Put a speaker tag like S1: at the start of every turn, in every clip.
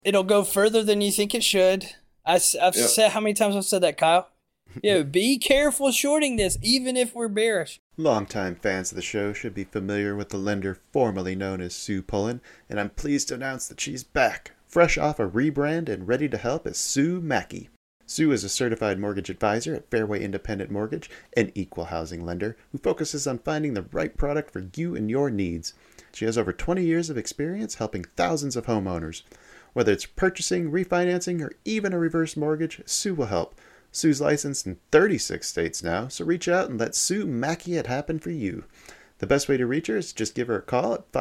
S1: It'll go further than you think it should. I've said, how many times I've said that, Kyle? Be careful shorting this, even if we're bearish.
S2: Longtime fans of the show should be familiar with the lender formerly known as Sue Pullen, and I'm pleased to announce that she's back, fresh off a rebrand and ready to help as Sue Mackey. Sue is a certified mortgage advisor at Fairway Independent Mortgage, an equal housing lender who focuses on finding the right product for you and your needs. She has over 20 years of experience helping thousands of homeowners. Whether it's purchasing, refinancing, or even a reverse mortgage, Sue will help. Sue's licensed in 36 states now, so reach out and let Sue Mackey it happen for you. The best way to reach her is just give her a call at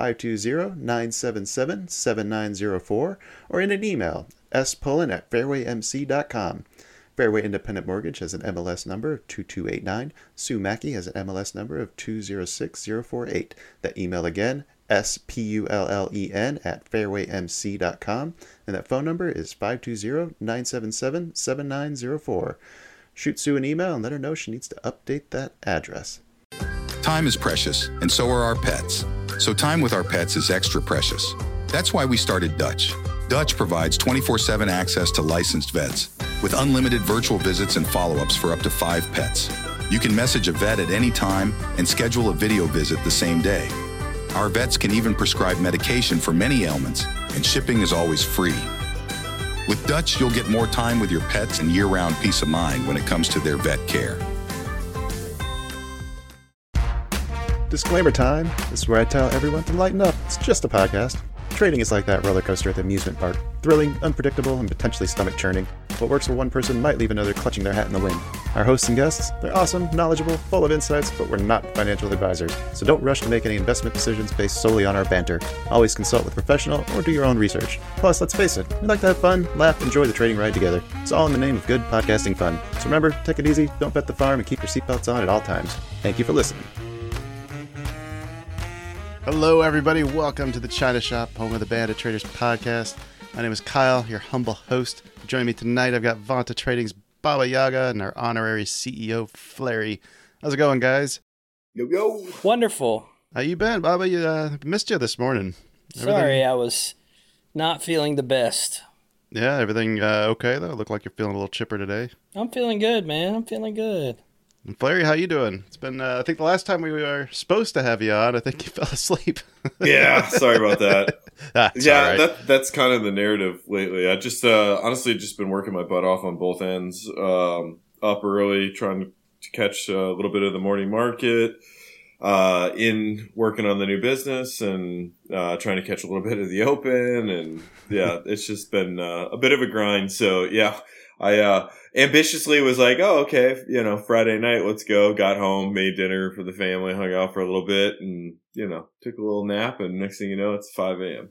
S2: 520-977-7904 or in an email, spullen@fairwaymc.com. Fairway Independent Mortgage has an MLS number of 2289. Sue Mackey has an MLS number of 206048. That email again, spullen@fairwaymc.com, and that phone number is 520-977-7904. Shoot Sue an email and let her know she needs to update that address.
S3: Time is precious, and so are our pets. So time with our pets is extra precious. That's why we started Dutch. Dutch provides 24/7 access to licensed vets, with unlimited virtual visits and follow-ups for up to 5 pets. You can message a vet at any time and schedule a video visit the same day. Our vets can even prescribe medication for many ailments, and shipping is always free. With Dutch, you'll get more time with your pets and year-round peace of mind when it comes to their vet care.
S2: Disclaimer time. This is where I tell everyone to lighten up. It's just a podcast. Trading is like that roller coaster at the amusement park. Thrilling, unpredictable, and potentially stomach-churning. What works for one person might leave another clutching their hat in the wind. Our hosts and guests, they're awesome, knowledgeable, full of insights, but we're not financial advisors. So don't rush to make any investment decisions based solely on our banter. Always consult with a professional or do your own research. Plus, let's face it, we like to have fun, laugh, enjoy the trading ride together. It's all in the name of good podcasting fun. So remember, take it easy, don't bet the farm, and keep your seatbelts on at all times. Thank you for listening. Hello, everybody. Welcome to the China Shop, home of the Band of Traders podcast. My name is Kyle, your humble host. Joining me tonight, I've got Vanta Trading's Baba Yaga and our honorary CEO, Flary. How's it going, guys?
S4: Yo.
S1: Wonderful.
S2: How you been, Baba? Missed you this morning.
S1: Sorry, I was not feeling the best.
S2: Yeah, everything okay, though? Look like you're feeling a little chipper today.
S1: I'm feeling good, man. I'm feeling good.
S2: And Flary, how you doing? It's been, I think the last time we were supposed to have you on, I think you fell asleep.
S4: Yeah, sorry about that.
S2: Yeah, right.
S4: That's kind of the narrative lately. I just, honestly, just been working my butt off on both ends. Up early, trying to catch a little bit of the morning market, in working on the new business, and trying to catch a little bit of the open. And yeah, it's just been a bit of a grind. So yeah, I ambitiously was like, oh, okay, Friday night, let's go. Got home, made dinner for the family, hung out for a little bit, and, took a little nap. And next thing you know, it's 5 a.m.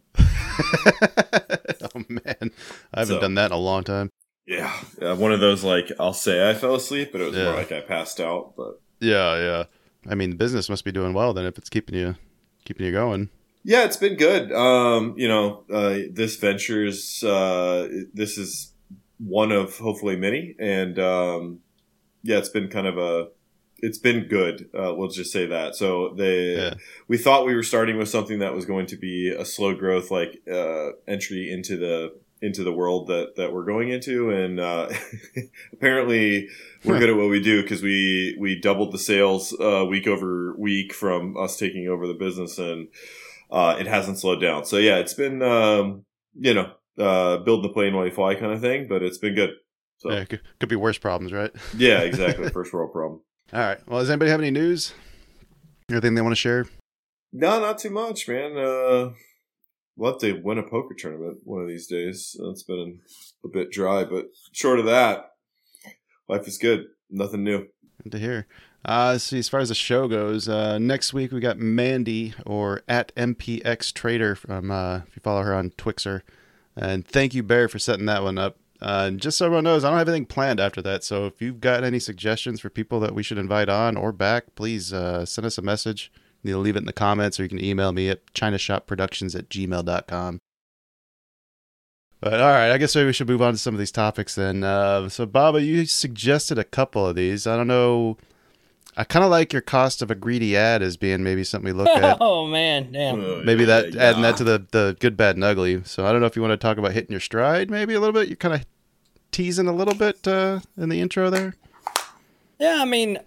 S2: Oh, man. I haven't done that in a long time.
S4: Yeah. One of those, I'll say I fell asleep, but it was more like I passed out. But
S2: Yeah. I mean, the business must be doing well then if it's keeping you going.
S4: Yeah, it's been good. This venture's, this is one of hopefully many, and it's been it's been good. We'll just say that. So we thought we were starting with something that was going to be a slow growth, entry into the world that we're going into, and apparently we're good at what we do, because we doubled the sales week over week from us taking over the business, and it hasn't slowed down. So yeah, it's been build the plane while you fly kind of thing, but it's been good. So
S2: yeah, could be worse problems, right?
S4: Yeah, exactly. First world problem.
S2: All right. Well, does anybody have any news? Anything they want to share?
S4: No, not too much, man. We'll have to win a poker tournament one of these days. It's been a bit dry, but short of that, life is good. Nothing new.
S2: Good to hear. So as far as the show goes, next week we got Mandy, or at MPX Trader, from if you follow her on Twixer. And thank you, Bear, for setting that one up. Just so everyone knows, I don't have anything planned after that. So if you've got any suggestions for people that we should invite on or back, please send us a message. You can leave it in the comments, or you can email me at chinashopproductions@gmail.com. But all right, I guess maybe we should move on to some of these topics then. So Baba, you suggested a couple of these. I don't know. I kind of like your cost of a greedy ad as being maybe something we look at.
S1: Oh man, damn.
S2: Maybe adding that to the good, bad, and ugly. So I don't know if you want to talk about hitting your stride maybe a little bit. You're kind of teasing a little bit in the intro there.
S1: Yeah, I mean,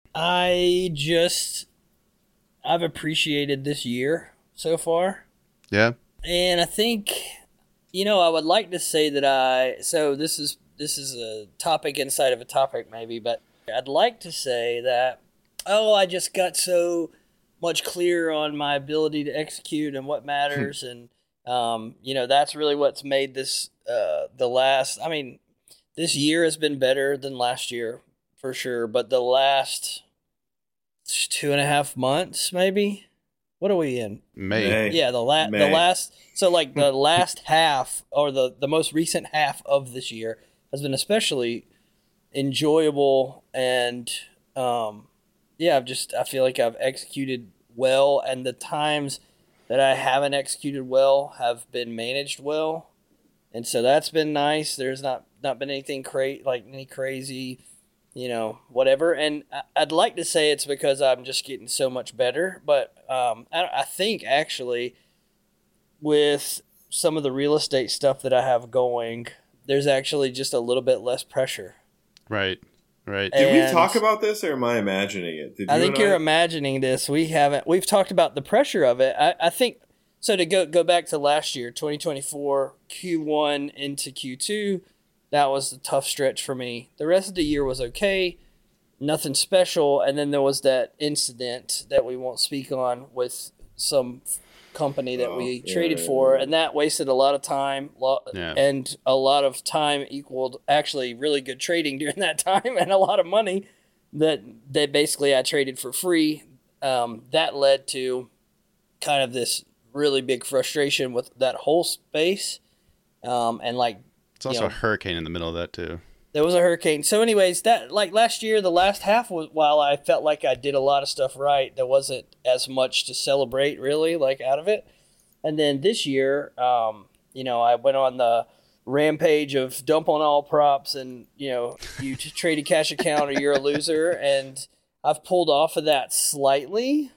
S1: I've appreciated this year so far.
S2: Yeah.
S1: And I think, I would like to say that so this is a topic inside of a topic maybe, but I'd like to say that, I just got so much clearer on my ability to execute and what matters. And, that's really what's made this, this year has been better than last year for sure. But the last 2.5 months, maybe, what are we in?
S2: May.
S1: Yeah. The last, so like the last half or the most recent half of this year has been especially enjoyable. And, I feel like I've executed well, and the times that I haven't executed well have been managed well. And so that's been nice. There's not been anything any crazy, whatever. And I'd like to say it's because I'm just getting so much better. But I think actually with some of the real estate stuff that I have going, there's actually just a little bit less pressure.
S2: Right.
S4: Did we talk about this, or am I imagining it?
S1: I think you're imagining this. We've talked about the pressure of it. I think, so to go back to last year, 2024, Q1 into Q2, that was the tough stretch for me. The rest of the year was okay, nothing special. And then there was that incident that we won't speak on with some company that we traded for, and that wasted a lot of time, and a lot of time equaled actually really good trading during that time, and a lot of money that basically I traded for free. That led to kind of this really big frustration with that whole space, and like
S2: it's also a hurricane in the middle of that too.
S1: There was a hurricane. So anyways, that like last year, the last half was, while I felt like I did a lot of stuff right, there wasn't as much to celebrate really like out of it. And then this year, I went on the rampage of dump on all props and, you traded cash account or you're a loser. And I've pulled off of that slightly,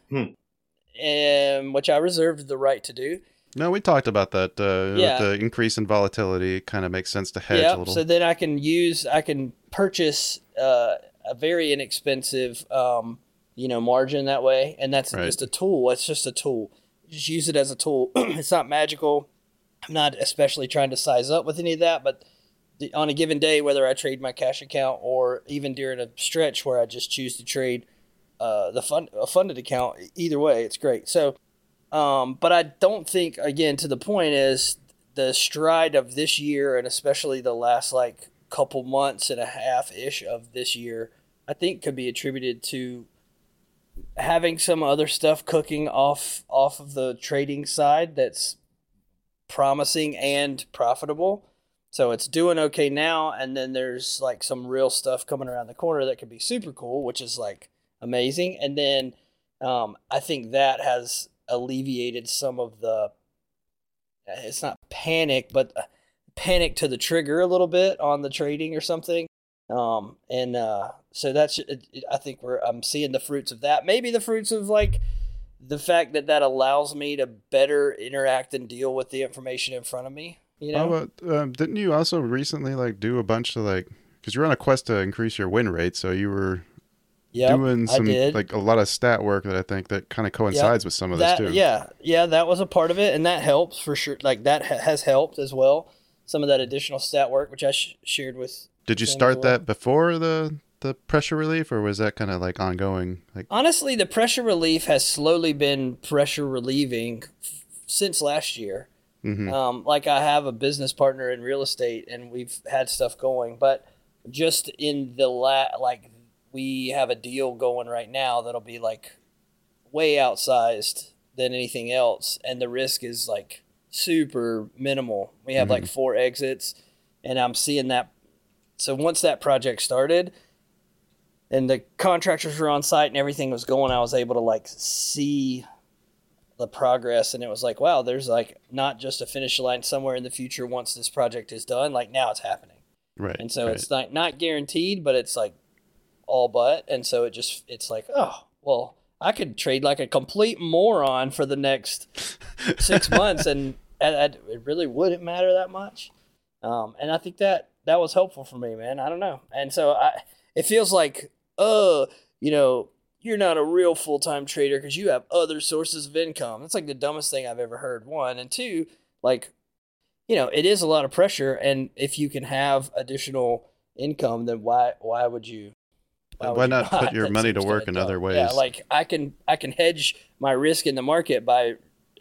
S1: which I reserved the right to do.
S2: No, we talked about that. With the increase in volatility, it kind of makes sense to hedge a little.
S1: So then I can purchase a very inexpensive, margin that way. And that's just a tool. It's just a tool. Just use it as a tool. It's not magical. I'm not especially trying to size up with any of that, but on a given day, whether I trade my cash account or even during a stretch where I just choose to trade a funded account, either way, it's great. So, but I don't think, again, to the point is the stride of this year, and especially the last like couple months and a half-ish of this year, I think could be attributed to having some other stuff cooking off of the trading side that's promising and profitable. So it's doing okay now, and then there's like some real stuff coming around the corner that could be super cool, which is like amazing. And then I think that has alleviated some of the, it's not panic, but panic to the trigger a little bit on the trading or something. So that's, I think I'm seeing the fruits of that. Maybe the fruits of like the fact that allows me to better interact and deal with the information in front of me.
S2: Didn't you also recently like do a bunch of like, because you're on a quest to increase your win rate, so you were doing some like a lot of stat work that I think that kind of coincides with some of this too. Yeah, that was a part of it, and that helps for sure. Like that has helped as well. Some of that additional stat work, which I shared with. Did you start that before the pressure relief, or was that kind of like ongoing? Like honestly, the pressure relief has slowly been pressure relieving since last year. Mm-hmm. Like I have a business partner in real estate, and we've had stuff going, but just in the we have a deal going right now that'll be like way outsized than anything else, and the risk is like super minimal. We have like 4 exits, and I'm seeing that. So once that project started and the contractors were on site and everything was going, I was able to like see the progress, and it was like, wow, there's like not just a finish line somewhere in the future once this project is done. Like now it's happening. Right. And so it's not guaranteed, but it's like
S1: all but. And so it's like, oh, well, I could trade like a complete moron for the next 6 months, and it really wouldn't matter that much. And I think that was helpful for me, man. I don't know. And so it feels like, you're not a real full-time trader because you have other sources of income. That's like the dumbest thing I've ever heard, one. And two, like, it is a lot of pressure. And if you can have additional income, then why would you?
S2: Why not put your money to work in other ways?
S1: Yeah, like I can hedge my risk in the market by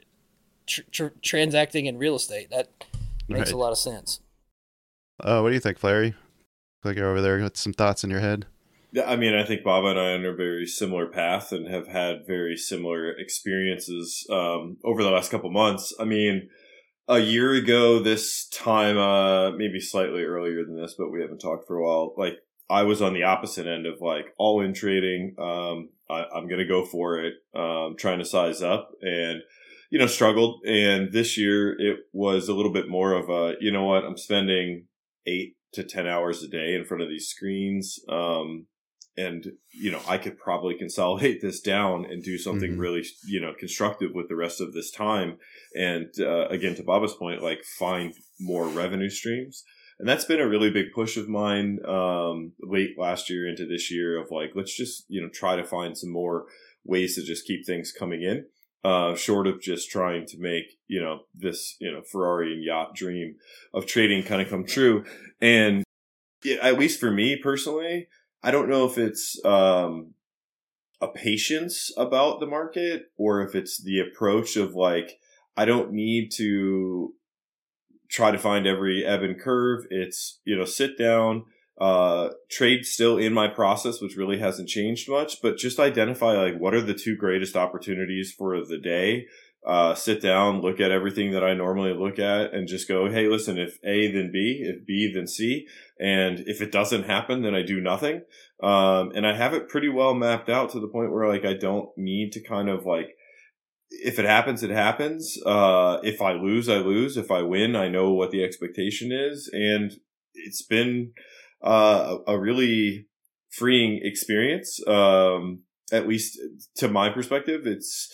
S1: transacting in real estate. That makes a lot of sense.
S2: What do you think, Larry? Like you're over there with some thoughts in your head.
S4: Yeah, I mean, I think Bob and I are on a very similar path and have had very similar experiences over the last couple months. I mean, a year ago this time, maybe slightly earlier than this, but we haven't talked for a while. Like, I was on the opposite end of like all in trading. I'm going to go for it, trying to size up and, struggled. And this year it was a little bit more of a, you know what, I'm spending 8 to 10 hours a day in front of these screens. And, I could probably consolidate this down and do something really, constructive with the rest of this time. And, again, to Baba's point, like find more revenue streams. And that's been a really big push of mine, late last year into this year of like, let's just, try to find some more ways to just keep things coming in, short of just trying to make, this, Ferrari and yacht dream of trading kind of come true. And at least for me personally, I don't know if it's a patience about the market or if it's the approach of like, I don't need to try to find every ebb and curve. It's, sit down, trade still in my process, which really hasn't changed much, but just identify like what are the 2 greatest opportunities for the day. Sit down, look at everything that I normally look at and just go, hey, listen, if A, then B, if B, then C. And if it doesn't happen, then I do nothing. And I have it pretty well mapped out to the point where like, I don't need to kind of like, if it happens, it happens. If I lose, I lose. If I win, I know what the expectation is. And it's been, a really freeing experience. At least to my perspective, it's,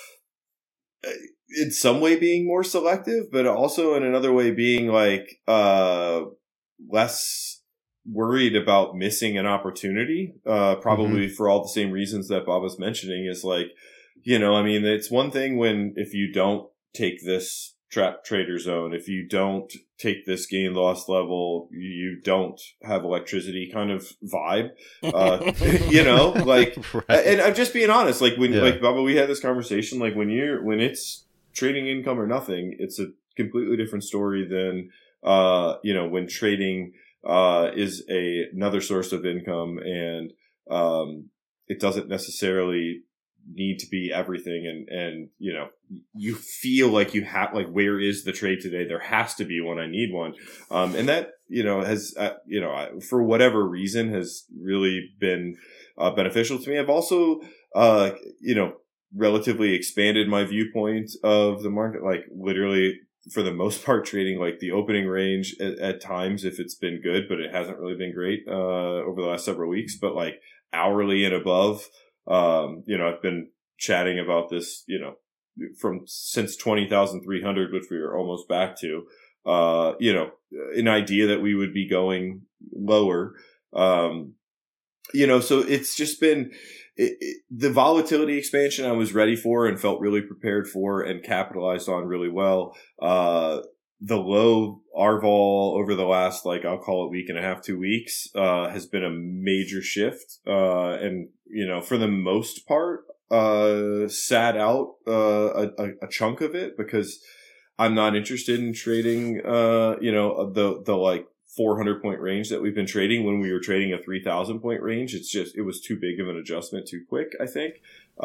S4: in some way being more selective, but also in another way being like, less worried about missing an opportunity, probably for all the same reasons that Bob was mentioning is like, I mean, it's one thing if you don't take this trap trader zone, if you don't take this gain loss level, you don't have electricity kind of vibe, like, right. And I'm just being honest, like like Bubba, we had this conversation, like when it's trading income or nothing, it's a completely different story than, when trading, is another source of income and, it doesn't necessarily need to be everything and you feel like you have like where is the trade today, there has to be one, I need one, and that has for whatever reason has really been beneficial to me. I've also relatively expanded my viewpoint of the market, like literally for the most part trading like the opening range at times if it's been good, but it hasn't really been great over the last several weeks, but like hourly and above. I've been chatting about this, since 20,300, which we are almost back to, an idea that we would be going lower. So it's just been the volatility expansion I was ready for and felt really prepared for and capitalized on really well. The low RVOL over the last, like, I'll call it week and a half, 2 weeks, has been a major shift. And, for the most part, sat out, a chunk of it because I'm not interested in trading, the like 400 point range that we've been trading when we were trading a 3,000 point range. It was too big of an adjustment too quick, I think.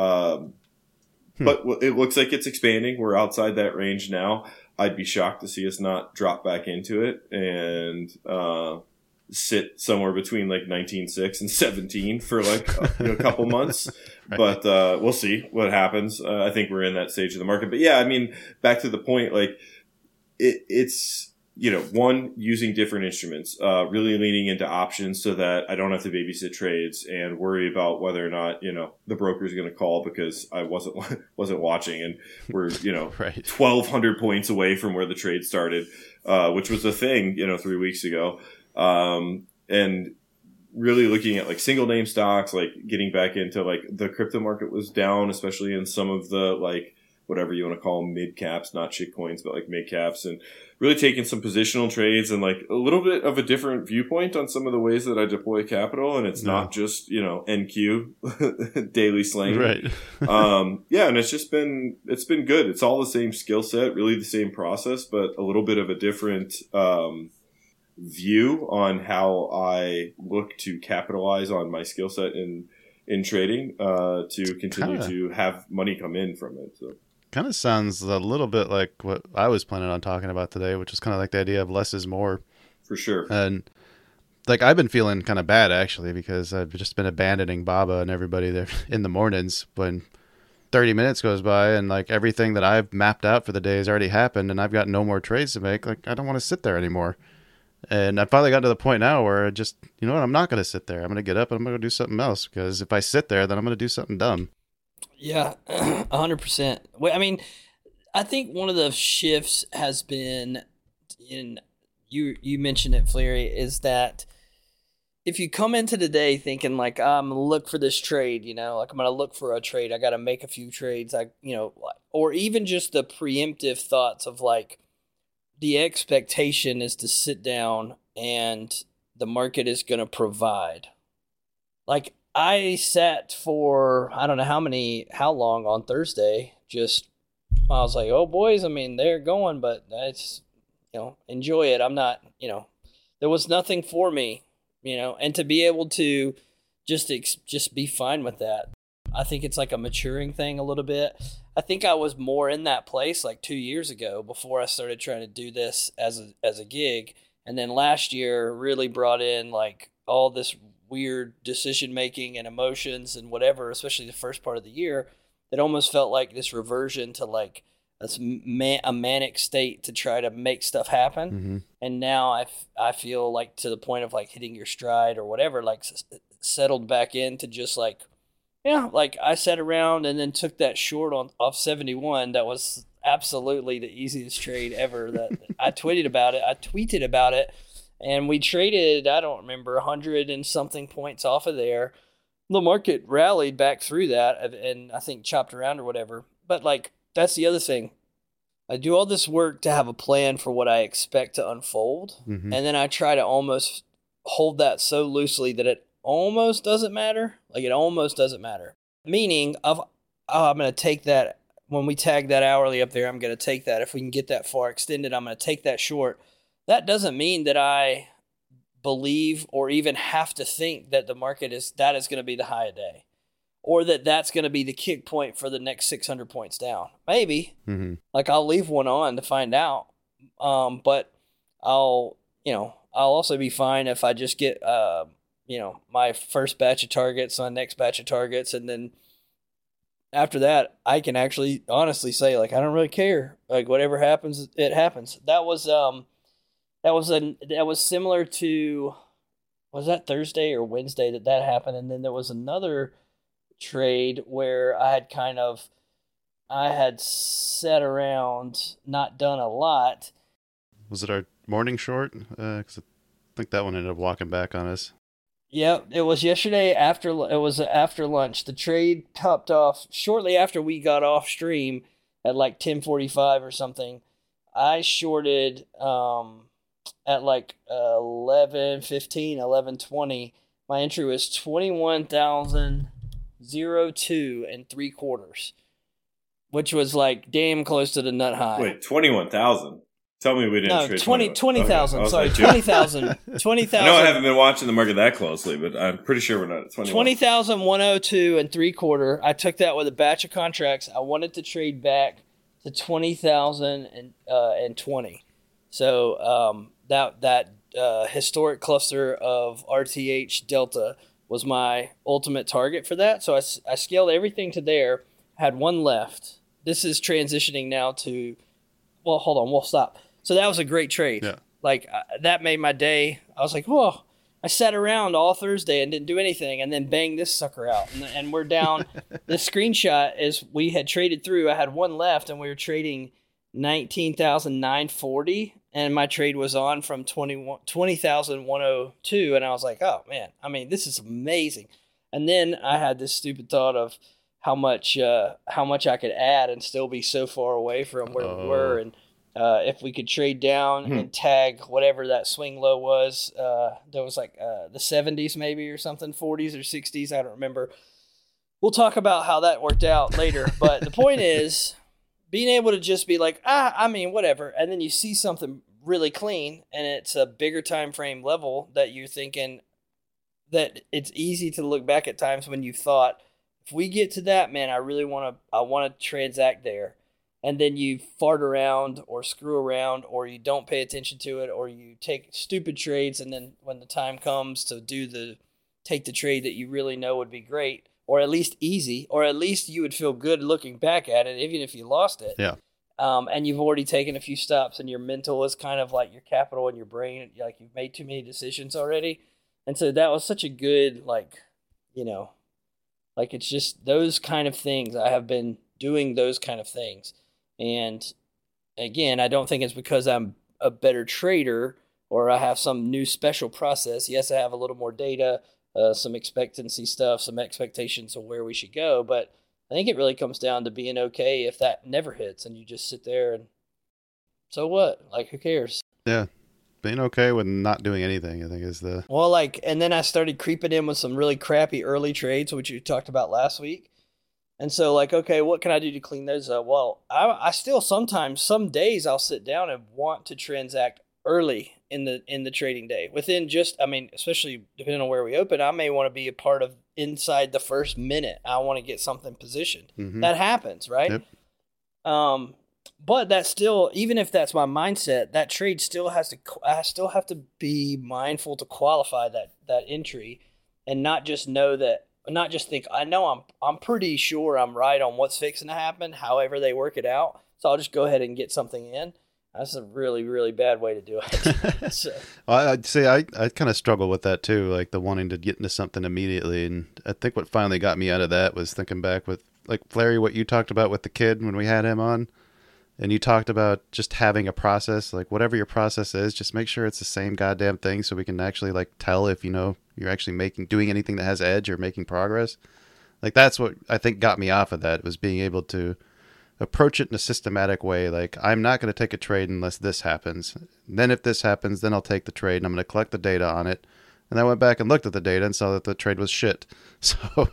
S4: But it looks like it's expanding. We're outside that range now. I'd be shocked to see us not drop back into it and sit somewhere between like 19.6 and 17 for like a couple months. Right. But we'll see what happens. I think we're in that stage of the market. But yeah, I mean, back to the point, like it's one, using different instruments, really leaning into options so that I don't have to babysit trades and worry about whether or not, the broker is going to call because I wasn't watching, and we're,
S2: right.
S4: 1,200 points away from where the trade started, which was a thing, 3 weeks ago. And really looking at like single name stocks, like getting back into like the crypto market was down, especially in some of the like whatever you want to call them, mid caps, not shit coins, but like mid caps, and really taking some positional trades and like a little bit of a different viewpoint on some of the ways that I deploy capital. And it's not just, NQ daily slang.
S2: Right.
S4: And it's been good. It's all the same skill set, really the same process, but a little bit of a different, view on how I look to capitalize on my skill set in trading, to continue to have money come in from it. So.
S2: Kind of sounds a little bit like what I was planning on talking about today, which is kind of like the idea of less is more.
S4: For sure.
S2: And like I've been feeling kind of bad actually because I've just been abandoning Baba and everybody there in the mornings when 30 minutes goes by and like everything that I've mapped out for the day has already happened and I've got no more trades to make. Like I don't want to sit there anymore. And I finally got to the point now where I just, I'm not going to sit there. I'm going to get up and I'm going to do something else because if I sit there, then I'm going to do something dumb.
S1: Yeah, 100%. I mean, I think one of the shifts has been you mentioned it, Fleary, is that if you come into the day thinking like, I'm going to look for this trade, like I'm going to look for a trade, I got to make a few trades, or even just the preemptive thoughts of like, the expectation is to sit down and the market is going to provide. Like I sat for, I don't know how long on Thursday, I was like, oh boys, I mean, they're going, but it's, enjoy it. I'm not, there was nothing for me, and to be able to just be fine with that. I think it's like a maturing thing a little bit. I think I was more in that place like 2 years ago before I started trying to do this as a gig. And then last year really brought in like all this weird decision making and emotions and whatever, especially the first part of the year, that almost felt like this reversion to like a manic state to try to make stuff happen.
S2: Mm-hmm.
S1: And now I feel like to the point of like hitting your stride or whatever, like settled back into just like, yeah, like I sat around and then took that short off 71. That was absolutely the easiest trade ever. That I tweeted about it, and we traded, I don't remember, 100 and something points off of there. The market rallied back through that and I think chopped around or whatever. But like, that's the other thing. I do all this work to have a plan for what I expect to unfold.
S2: Mm-hmm.
S1: And then I try to almost hold that so loosely that it almost doesn't matter. Like it almost doesn't matter. Meaning I'm going to take that when we tag that hourly up there, I'm going to take that. If we can get that far extended, I'm going to take that short. That doesn't mean that I believe or even have to think that the market is going to be the high of day or that that's going to be the kick point for the next 600 points down. Maybe.
S2: Mm-hmm.
S1: Like I'll leave one on to find out. But I'll also be fine if I just get, my first batch of targets, my next batch of targets. And then after that, I can actually honestly say, like, I don't really care. Like whatever happens, it happens. That was similar to, was that Thursday or Wednesday that happened? And then there was another trade where I had sat around, not done a lot.
S2: Was it our morning short? Because I think that one ended up walking back on us.
S1: Yep, it was yesterday after lunch. The trade topped off shortly after we got off stream at like 10:45 or something. I shorted at like 11:15, 11:20. My entry was 21,002 and 3/4, which was like damn close to the nut high.
S4: Wait, 21,000. Tell me we didn't trade
S1: 20,000.
S4: Okay.
S1: Sorry, 20,000. 20,000.
S4: I know I haven't been watching the market that closely, but I'm pretty sure we're not at 21.
S1: 20,102 and 3/4. I took that with a batch of contracts. I wanted to trade back to 20,020. So that historic cluster of RTH Delta was my ultimate target for that. So I scaled everything to there. Had one left. This is transitioning now to. Well, hold on. We'll stop. So that was a great trade.
S2: Yeah.
S1: Like that made my day. I was like, whoa. I sat around all Thursday and didn't do anything, and then bang this sucker out. And we're down. This screenshot is we had traded through. I had one left, and we were trading 19,940, and my trade was on from 20,102, and I was like, oh, man, I mean, this is amazing. And then I had this stupid thought of how much I could add and still be so far away from where we were, and if we could trade down and tag whatever that swing low was, there was like the 70s maybe or something, 40s or 60s, I don't remember. We'll talk about how that worked out later. But the point is being able to just be like, I mean, whatever. And then you see something really clean and it's a bigger time frame level that you're thinking that it's easy to look back at times when you thought, if we get to that, man, I want to transact there. And then you fart around or screw around or you don't pay attention to it or you take stupid trades, and then when the time comes to take the trade that you really know would be great or at least easy or at least you would feel good looking back at it even if you lost it.
S5: Yeah.
S1: And you've already taken a few stops and your mental is kind of like your capital and your brain, like you've made too many decisions already. And so that was such a good, it's just those kind of things. I have been doing those kind of things. And again, I don't think it's because I'm a better trader or I have some new special process. Yes, I have a little more data, some expectancy stuff, some expectations of where we should go. But I think it really comes down to being okay if that never hits and you just sit there and so what? Like, who cares?
S5: Yeah. Being okay with not doing anything, I think, is the...
S1: Well, and then I started creeping in with some really crappy early trades, which you talked about last week. And so, okay, what can I do to clean those up? Well, I still sometimes, some days I'll sit down and want to transact early in the trading day. Within especially depending on where we open, I may want to be a part of inside the first minute. I want to get something positioned. Mm-hmm. That happens, right?
S5: Yep.
S1: But that's still, even if that's my mindset, that trade still I still have to be mindful to qualify that entry and not just think, I know I'm pretty sure I'm right on what's fixing to happen, however they work it out. So I'll just go ahead and get something in. That's a really, really bad way to do it. So.
S5: Well, I'd say I kind of struggle with that too, like the wanting to get into something immediately. And I think what finally got me out of that was thinking back with, like, Flary, what you talked about with the kid when we had him on. And you talked about just having a process, like whatever your process is, just make sure it's the same goddamn thing so we can actually tell if, you're actually doing anything that has edge or making progress. Like that's what I think got me off of that, was being able to approach it in a systematic way. Like, I'm not going to take a trade unless this happens. And then if this happens, then I'll take the trade and I'm going to collect the data on it. And I went back and looked at the data and saw that the trade was shit. So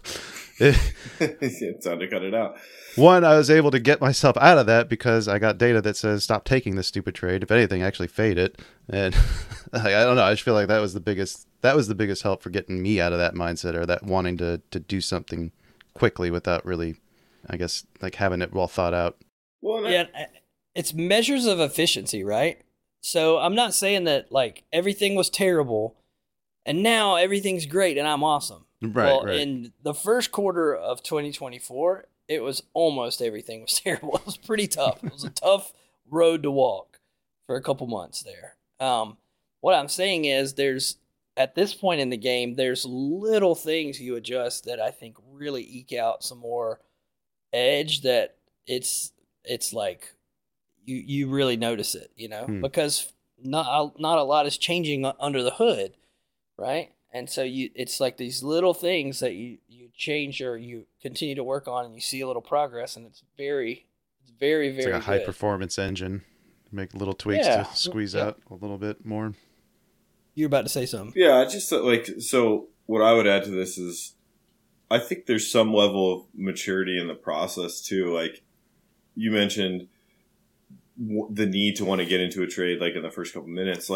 S4: it's time to cut it out.
S5: One, I was able to get myself out of that because I got data that says stop taking this stupid trade. If anything, actually fade it. And I don't know. I just feel like that was the biggest help for getting me out of that mindset, or that wanting to do something quickly without really, I guess, having it well thought out.
S1: Well, yeah, it's measures of efficiency, right? So I'm not saying that everything was terrible and now everything's great and I'm awesome.
S5: Right.
S1: In the first quarter of 2024, it was almost everything was terrible. It was pretty tough. It was a tough road to walk for a couple months there. What I'm saying is at this point in the game, there's little things you adjust that I think really eke out some more edge, that it's like you really notice it, because not a lot is changing under the hood, right? And so it's like these little things that you change or you continue to work on, and you see a little progress, and it's very, very, very
S5: it's like a high performance engine. Make little tweaks to squeeze out a little bit more.
S1: You're about to say something.
S4: Yeah, I just so what I would add to this is, I think there's some level of maturity in the process too. Like you mentioned, the need to want to get into a trade in the first couple minutes.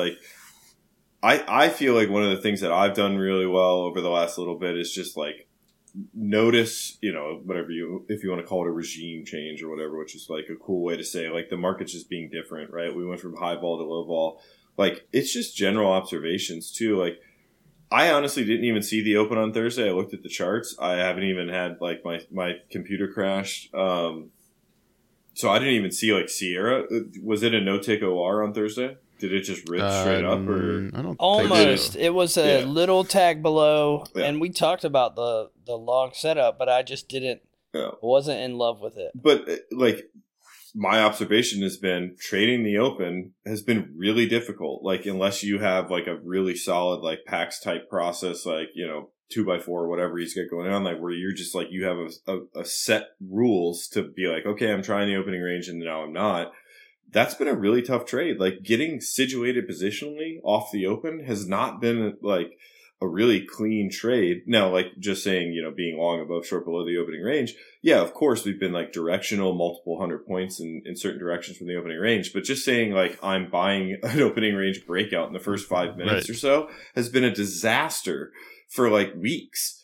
S4: I feel like one of the things that I've done really well over the last little bit is just notice, if you want to call it a regime change or whatever, which is a cool way to say the market's just being different, right? We went from high vol to low vol. It's just general observations too. I honestly didn't even see the open on Thursday. I looked at the charts. I haven't even had my computer crashed. So I didn't even see Sierra. Was it a no-tick OR on Thursday? did it just rip straight up, or
S5: I don't
S1: almost?
S5: think
S1: It was a little tag below, and we talked about the long setup, but I just wasn't in love with it.
S4: But like, my observation has been trading the open has been really difficult. Like, unless you have like a really solid like PAX type process, like, 2x4 or whatever he's got going on, like where you're just like, you have a set rules to be like, okay, I'm trying the opening range and now I'm not. That's been a really tough trade. Like, getting situated positionally off the open has not been like a really clean trade. Now, like just saying, being long above, short below the opening range. Yeah, of course we've been like directional, multiple 100 points in certain directions from the opening range. But just saying like, I'm buying an opening range breakout in the first 5 minutes or so has been a disaster for like weeks.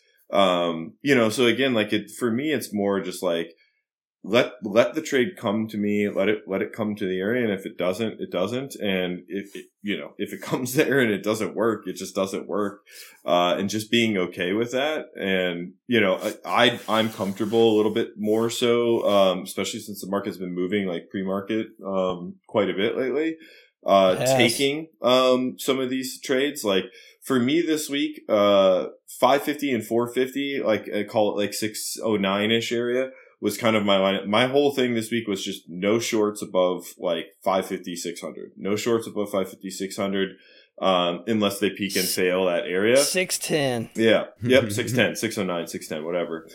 S4: So again, like for me, it's more just like, let the trade come to me, let it come to the area. And if it doesn't, it doesn't. And if it comes there and it doesn't work, it just doesn't work. And just being okay with that. And, I'm comfortable a little bit more so, especially since the market's been moving like pre-market, quite a bit lately, taking, some of these trades. Like, for me this week, 550 and 450, like I call it like 609-ish area, was kind of my line. My whole thing this week was just no shorts above like 550, 600. No shorts above 550, 600, unless they peak and fail that area.
S1: 610.
S4: Yeah. Yep. 610, 609, 610, whatever.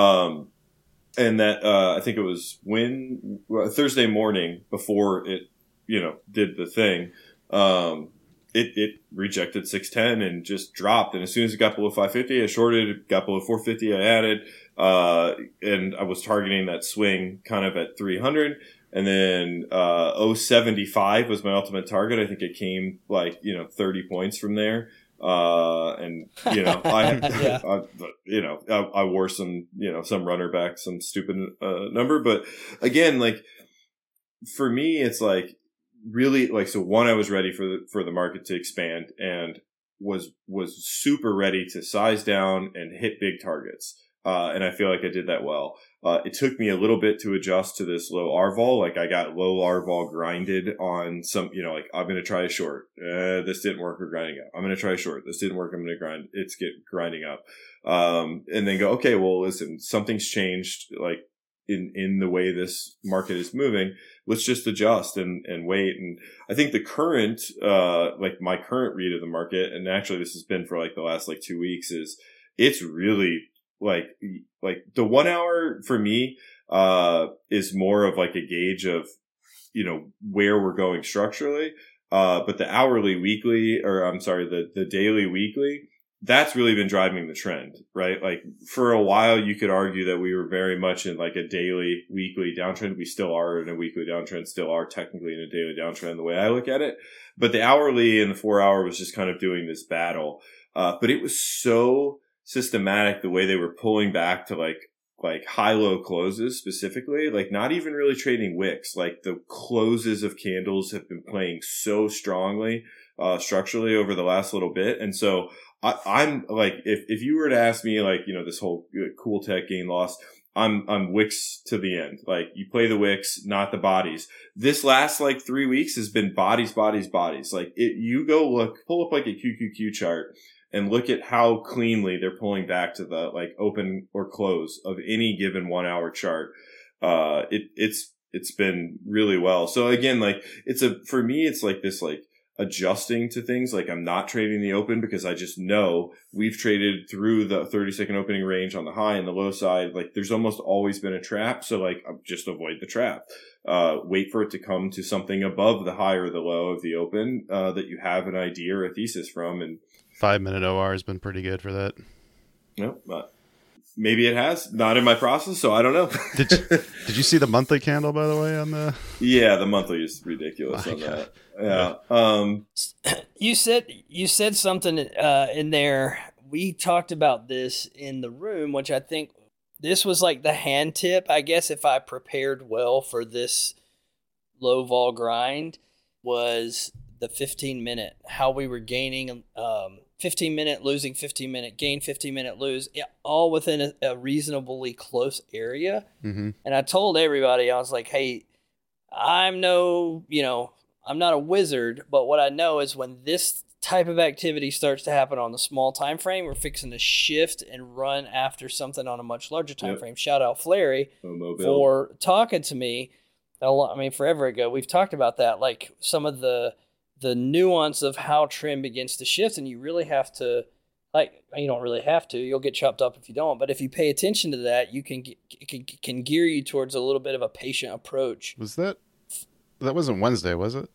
S4: And that, I think it was Thursday morning before it, did the thing. It rejected 610 and just dropped. And as soon as it got below 550, I shorted. It got below 450, I added. And I was targeting that swing kind of at 300. And then 075 was my ultimate target. I think it came like 30 points from there. I wore some some runner back, some stupid number. But again, like for me, it's like, really, like, so one, I was ready for the market to expand and was super ready to size down and hit big targets. And I feel like I did that well. It took me a little bit to adjust to this low R-vol. Like, I got low R-vol grinded on some, like, I'm going to try a short. This didn't work. We're grinding up. I'm going to try a short. This didn't work. I'm going to grind. It's grinding up. And then go, okay, well, listen, something's changed. Like, in the way this market is moving, let's just adjust and wait. And I think the current, like my current read of the market, and actually this has been for like the last like 2 weeks, is it's really like the 1 hour for me, is more of like a gauge of, where we're going structurally. But the the daily, weekly, that's really been driving the trend, right? Like, for a while, you could argue that we were very much in like a daily, weekly downtrend. We still are in a weekly downtrend, still are technically in a daily downtrend, the way I look at it. But the hourly and the 4 hour was just kind of doing this battle. But it was so systematic the way they were pulling back to like high-low closes specifically, like not even really trading wicks. Like, the closes of candles have been playing so strongly, structurally over the last little bit. And so I'm like, if you were to ask me, like, this whole cool tech gain loss, I'm wicks to the end. Like, you play the wicks, not the bodies. This last like 3 weeks has been bodies. Like, you go pull up like a QQQ chart and look at how cleanly they're pulling back to the like open or close of any given 1 hour chart. It's been really well. So again, like, for me, it's like this, like, adjusting to things. Like, I'm not trading the open because I just know we've traded through the 30-second opening range on the high and the low side. Like, there's almost always been a trap. So like, just avoid the trap. Wait for it to come to something above the high or the low of the open, that you have an idea or a thesis from. And
S5: 5 minute OR has been pretty good for that.
S4: No, maybe it has. Not in my process, so I don't know.
S5: Did you see the monthly candle, by the way, on the?
S4: Yeah, the monthly is ridiculous on that. Yeah.
S1: You said something in there. We talked about this in the room, which I think this was like the hand tip. I guess if I prepared well for this low vol grind, was the 15-minute, how we were gaining 15-minute, losing 15-minute, gain 15-minute, lose, all within a reasonably close area.
S5: Mm-hmm.
S1: And I told everybody, I was like, hey, I'm no, I'm not a wizard, but what I know is when this type of activity starts to happen on the small time frame, we're fixing to shift and run after something on a much larger time frame. Shout out Flary for talking to me. I mean, forever ago, we've talked about that, like some of the nuance of how trend begins to shift, and you really have to, like, you don't really have to. You'll get chopped up if you don't. But if you pay attention to that, you can gear you towards a little bit of a patient approach.
S5: Was that wasn't Wednesday, was it?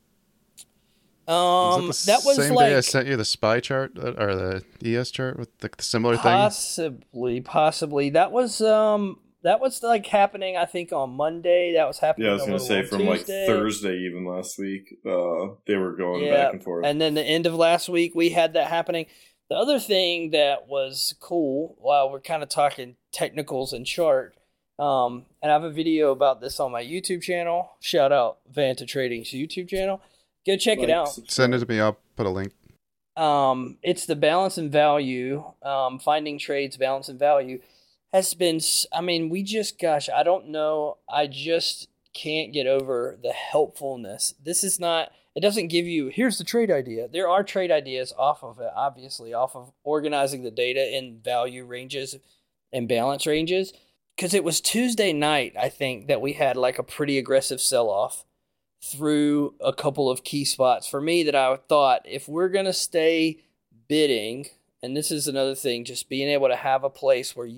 S1: Was that was
S5: same
S1: like,
S5: day I sent you the SPY chart or the ES chart with the similar
S1: thing. Possibly. That was like happening, I think, on Monday. That was happening.
S4: Yeah, I was going to say from
S1: Tuesday.
S4: Like Thursday even last week. They were going back and forth.
S1: And then the end of last week, we had that happening. The other thing that was cool, while we're kind of talking technicals and chart, and I have a video about this on my YouTube channel. Shout out Vanta Trading's YouTube channel. Go check it out.
S5: Send it to me. I'll put a link.
S1: It's the balance and value. Finding trades, balance and value has been. I mean, I don't know. I just can't get over the helpfulness. This is not. It doesn't give you. Here's the trade idea. There are trade ideas off of it. Obviously, off of organizing the data in value ranges and balance ranges. Because it was Tuesday night, I think, that we had like a pretty aggressive sell-off through a couple of key spots for me that I thought, if we're going to stay bidding, and this is another thing, just being able to have a place where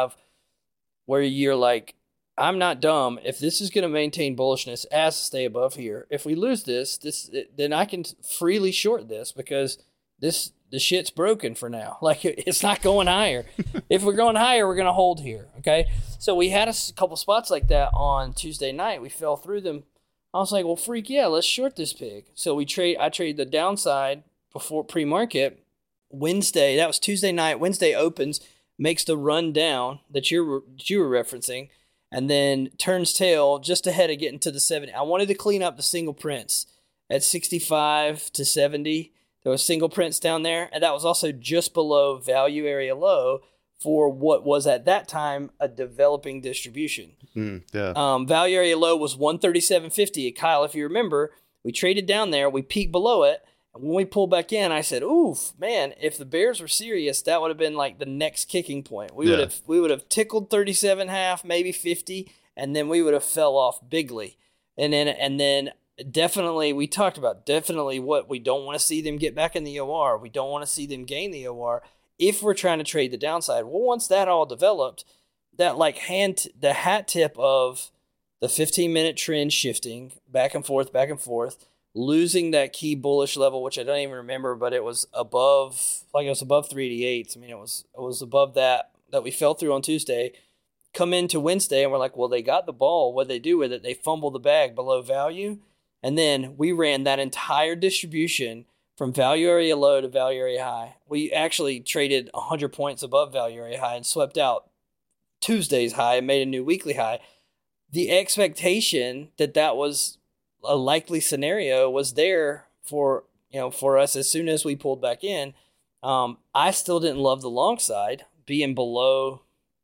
S1: you're like, I'm not dumb. If this is going to maintain bullishness as stay above here, if we lose this, then I can freely short this because the shit's broken for now. Like, it's not going higher. If we're going higher, we're going to hold here. Okay. So we had a couple spots like that on Tuesday night. We fell through them. I was like, well, freak yeah, let's short this pig. So I traded the downside before pre-market. Wednesday, that was Tuesday night. Wednesday opens, makes the run down that you were referencing, and then turns tail just ahead of getting to the 70. I wanted to clean up the single prints at 65 to 70. There was single prints down there, and that was also just below value area low for what was at that time a developing distribution. Value area low was 137.50. Kyle, if you remember, we traded down there. We peaked below it. And when we pulled back in, I said, oof, man, if the Bears were serious, that would have been like the next kicking point. We would have tickled 37.5, maybe 50, and then we would have fell off bigly. And then definitely, we talked about what we don't want to see them get back in the OR. We don't want to see them gain the OR if we're trying to trade the downside. Well, once that all developed, that like the hat tip of the 15-minute trend shifting back and forth, losing that key bullish level, which I don't even remember, but it was above 388. I mean, it was above that we fell through on Tuesday. Come into Wednesday and we're like, well, they got the ball. What'd they do with it? They fumbled the bag below value. And then we ran that entire distribution from value area low to value area high. We actually traded 100 points above value area high and swept out Tuesday's high and made a new weekly high. The expectation that was a likely scenario was there for us as soon as we pulled back in. I still didn't love the long side being below,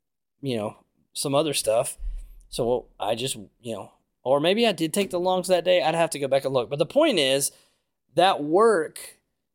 S1: some other stuff. So I just, or maybe I did take the longs that day. I'd have to go back and look. But the point is that work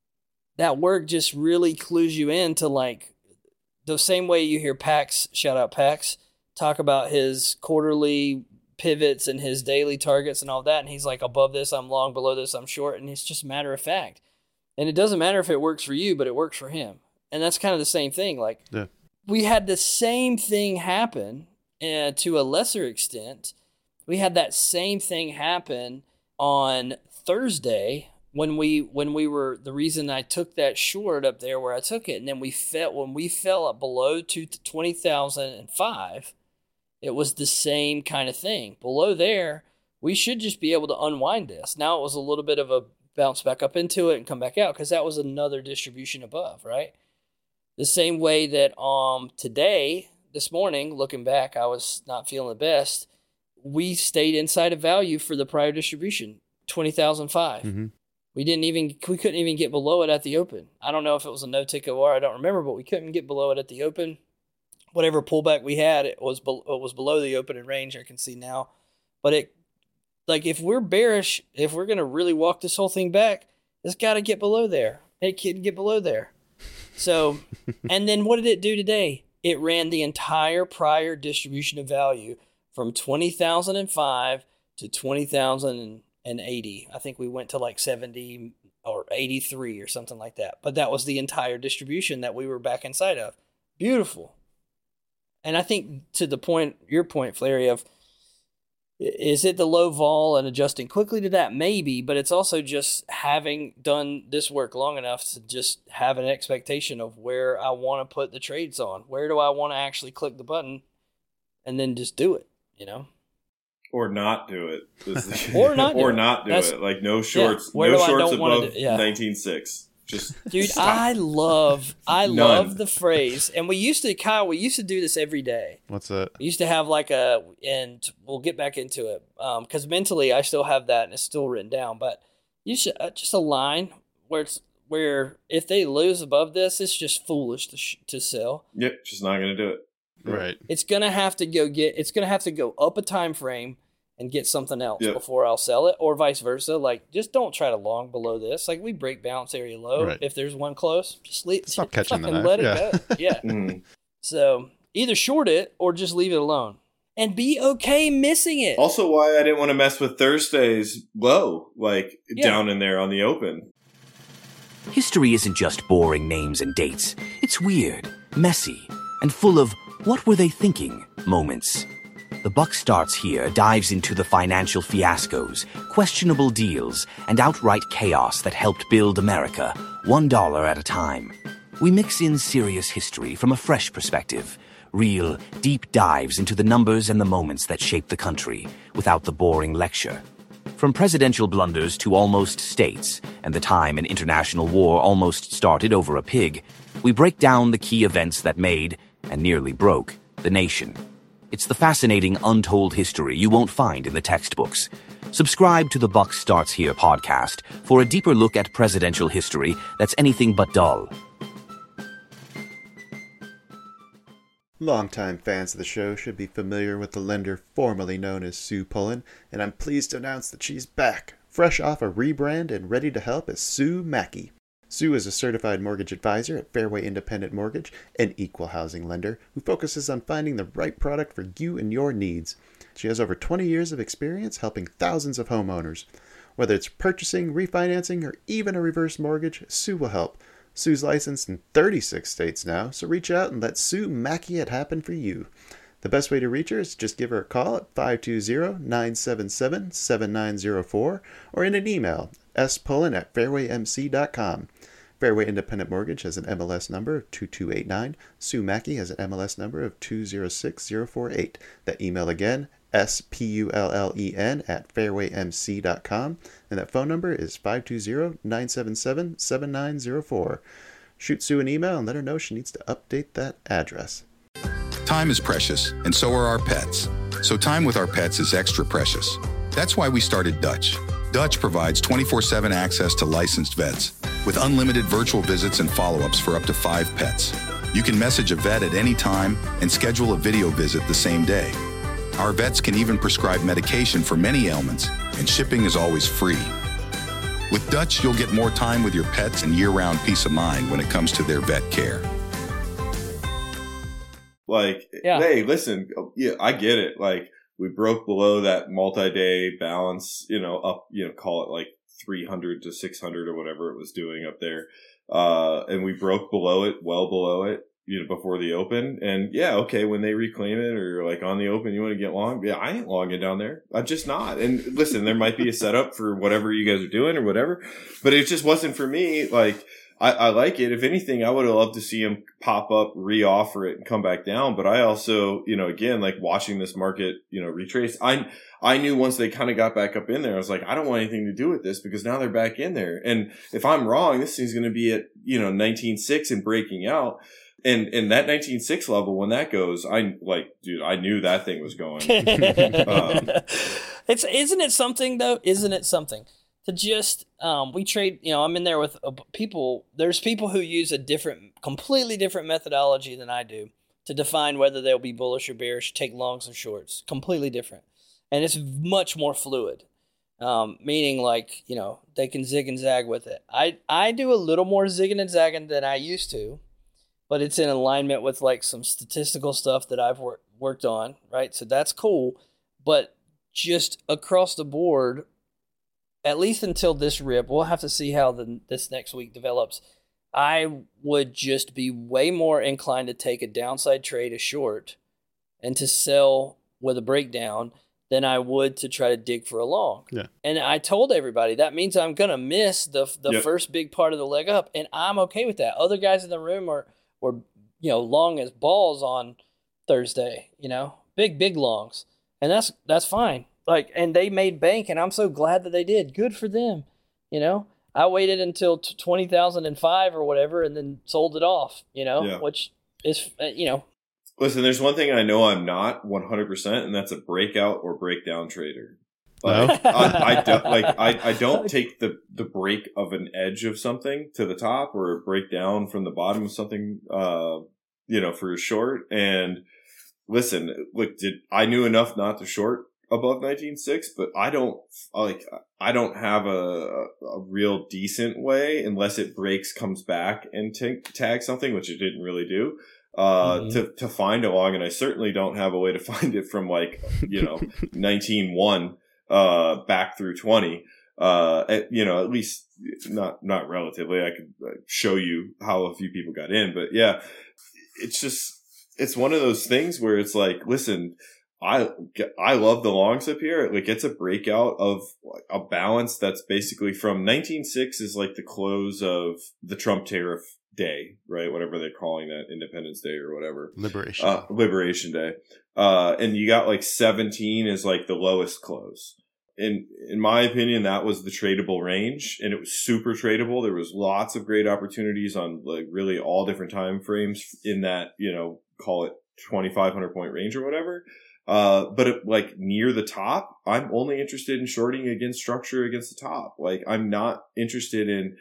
S1: just really clues you into like the same way you hear Pax, shout out Pax, talk about his quarterly pivots and his daily targets and all that. And he's like, above this, I'm long, below this, I'm short. And it's just matter of fact. And it doesn't matter if it works for you, but it works for him. And that's kind of the same thing. Like we had the same thing happen to a lesser extent. We had that same thing happen on Thursday when we were, the reason I took that short up there where I took it. And then when we fell up below 20,005, it was the same kind of thing. Below there, we should just be able to unwind this. Now it was a little bit of a bounce back up into it and come back out because that was another distribution above, right? The same way that this morning, looking back, I was not feeling the best. We stayed inside of value for the prior distribution, 20,005. Mm-hmm. We couldn't even get below it at the open. I don't know if it was a no-tick OR, I don't remember, but we couldn't get below it at the open. Whatever pullback we had, it was below the open in range, I can see now. But like if we're bearish, if we're going to really walk this whole thing back, it's got to get below there. It can get below there. So, and then what did it do today? It ran the entire prior distribution of value from 20,005 to 20,080. I think we went to like 70 or 83 or something like that. But that was the entire distribution that we were back inside of. Beautiful. And I think to the point, your point, Flary, of is it the low vol and adjusting quickly to that? Maybe, but it's also just having done this work long enough to just have an expectation of where I want to put the trades on. Where do I want to actually click the button and then just do it, you know?
S4: Or not do it.
S1: Or not do
S4: it. Like no shorts.
S1: Yeah,
S4: no shorts above 19.6. Just
S1: dude,
S4: stop.
S1: I love the phrase, and we used to do this every day.
S5: What's that?
S1: We used to have and we'll get back into it because mentally I still have that and it's still written down. But you should just a line where if they lose above this, it's just foolish to sell.
S4: Yep, just not going to do it.
S5: Right.
S1: It's gonna have to go up a time frame and get something else before I'll sell it, or vice versa. Like, just don't try to long below this. Like, we break balance area low.
S5: Right.
S1: If there's one close, just
S5: stop catching the knife.
S1: let it go. Yeah. So either short it or just leave it alone and be okay missing it.
S4: Also, why I didn't want to mess with Thursday's low, down in there on the open.
S6: History isn't just boring names and dates. It's weird, messy, and full of what were they thinking moments. The Buck Starts Here dives into the financial fiascos, questionable deals, and outright chaos that helped build America, $1 at a time. We mix in serious history from a fresh perspective, real, deep dives into the numbers and the moments that shaped the country, without the boring lecture. From presidential blunders to almost states, and the time an international war almost started over a pig, we break down the key events that made, and nearly broke, the nation. It's the fascinating, untold history you won't find in the textbooks. Subscribe to the Buck Starts Here podcast for a deeper look at presidential history that's anything but dull.
S2: Longtime fans of the show should be familiar with the lender formerly known as Sue Pullen, and I'm pleased to announce that she's back, fresh off a rebrand and ready to help as Sue Mackey. Sue is a certified mortgage advisor at Fairway Independent Mortgage, an equal housing lender who focuses on finding the right product for you and your needs. She has over 20 years of experience helping thousands of homeowners. Whether it's purchasing, refinancing, or even a reverse mortgage, Sue will help. Sue's licensed in 36 states now, so reach out and let Sue Mackey it happen for you. The best way to reach her is to just give her a call at 520-977-7904 or in an email, spullen@fairwaymc.com. Fairway Independent Mortgage has an MLS number of 2289. Sue Mackey has an MLS number of 206048. That email again, spullen@fairwaymc.com, and that phone number is 520-977-7904. Shoot Sue an email and let her know she needs to update that address.
S3: Time is precious, and so are our pets. So time with our pets is extra precious. That's why we started Dutch. Dutch provides 24/7 access to licensed vets with unlimited virtual visits and follow-ups for up to 5 pets. You can message a vet at any time and schedule a video visit the same day. Our vets can even prescribe medication for many ailments, and shipping is always free. With Dutch, you'll get more time with your pets and year-round peace of mind when it comes to their vet care.
S4: Hey, listen, I get it. We broke below that multi-day balance, up, call it like 300 to 600 or whatever it was doing up there. And we broke below it, well below it, before the open. And when they reclaim it or on the open, you want to get long? Yeah, I ain't longing down there. I'm just not. And listen, there might be a setup for whatever you guys are doing or whatever, but it just wasn't for me. I like it. If anything, I would have loved to see him pop up, re-offer it, and come back down. But I also, again, watching this market, retrace. I knew once they kind of got back up in there, I was like, I don't want anything to do with this because now they're back in there. And if I'm wrong, this thing's going to be at 19.6 and breaking out. And that 19.6 level, when that goes, I knew that thing was going.
S1: Isn't it something though? Isn't it something? To just, we trade, I'm in there with people. There's people who use a completely different methodology than I do to define whether they'll be bullish or bearish, take longs or shorts. Completely different. And it's much more fluid. Meaning like, they can zig and zag with it. I do a little more zigging and zagging than I used to, but it's in alignment with like some statistical stuff that I've worked on, right? So that's cool. But just across the board, at least until this rip, we'll have to see how this next week develops. I would just be way more inclined to take a downside trade, a short, and to sell with a breakdown than I would to try to dig for a long.
S5: Yeah.
S1: And I told everybody that means I'm going to miss the first big part of the leg up, and I'm okay with that. Other guys in the room were long as balls on Thursday, big longs. And that's fine. Like, and they made bank, and I'm so glad that they did. Good for them. I waited until 20,005 or whatever and then sold it off, which is,
S4: Listen, there's one thing I know I'm not 100%, and that's a breakout or breakdown trader. Like, no? I don't take the break of an edge of something to the top or break down from the bottom of something, for a short. And listen, look, I knew enough not to short above 19.6, but I don't have a real decent way unless it breaks, comes back and tags something, which it didn't really do. To find a long, and I certainly don't have a way to find it from 19.1 back through 20. At least not relatively. I could show you how a few people got in, but yeah, it's one of those things where it's like, listen, I love the longs up here. Like, it's a breakout of a balance that's basically from 19.6 is like the close of the Trump tariff day, right? Whatever they're calling that, Independence Day or whatever. Liberation Day. And you got 17 is like the lowest close. In my opinion, that was the tradable range, and it was super tradable. There was lots of great opportunities on really all different time frames in that, call it 2,500 point range or whatever. But near the top, I'm only interested in shorting against structure against the top. I'm not interested in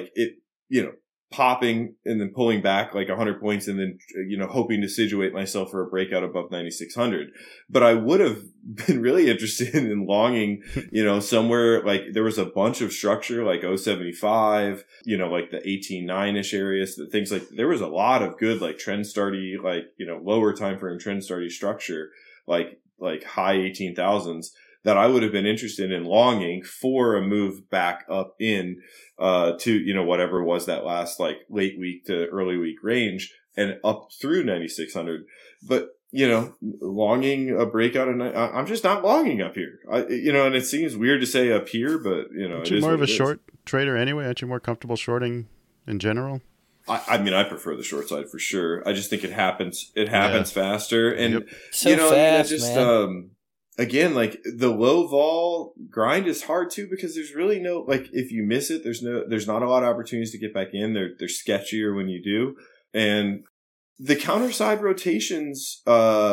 S4: popping and then pulling back 100 points and then, hoping to situate myself for a breakout above 9,600. But I would have been really interested in longing, somewhere there was a bunch of structure 075, the 18.9-ish areas, things there was a lot of good, trend starty, lower time frame trend starty structure, high 18,000s that I would have been interested in longing for a move back up in, to, whatever was that last late week to early week range and up through 9,600. But, longing a breakout, and I'm just not longing up here. And it seems weird to say up here, but,
S5: Aren't you more of a short trader anyway? Aren't you more comfortable shorting in general?
S4: I prefer the short side for sure. I just think it happens faster. And,
S1: yep. Fast, man.
S4: Again, the low vol grind is hard too, because there's really no, if you miss it, there's not a lot of opportunities to get back in. They're sketchier when you do. And the counter side rotations,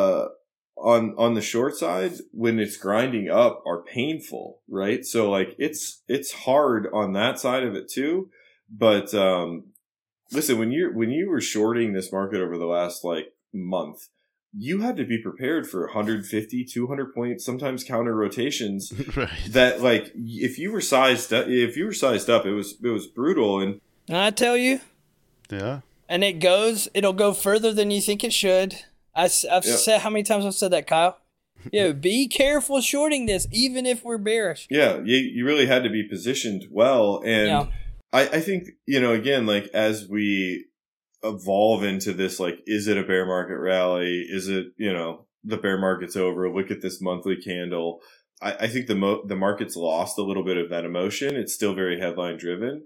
S4: on the short side, when it's grinding up, are painful, right? So it's hard on that side of it too. But, listen, when you were shorting this market over the last month, you had to be prepared for 150, 200 points, sometimes counter rotations.
S5: Right.
S4: That if you were sized up, it was brutal. And
S1: I tell you,
S5: yeah.
S1: And it'll go further than you think it should. I've said, how many times I've said that, Kyle? Be careful shorting this, even if we're bearish.
S4: Yeah, you really had to be positioned well, and I think again, as we evolve into this, is it a bear market rally? Is it, the bear market's over? Look at this monthly candle. I think the market's lost a little bit of that emotion. It's still very headline driven.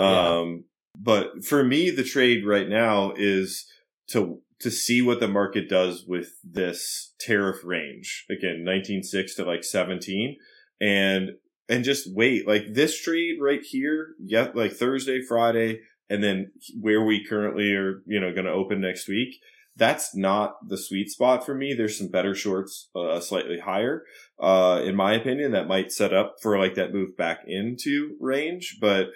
S4: But for me, the trade right now is to see what the market does with this tariff range. Again, 19.6 to 17, and just wait. This trade right here, Thursday, Friday, and then where we currently are, going to open next week, that's not the sweet spot for me. There's some better shorts, slightly higher, in my opinion, that might set up for that move back into range. But,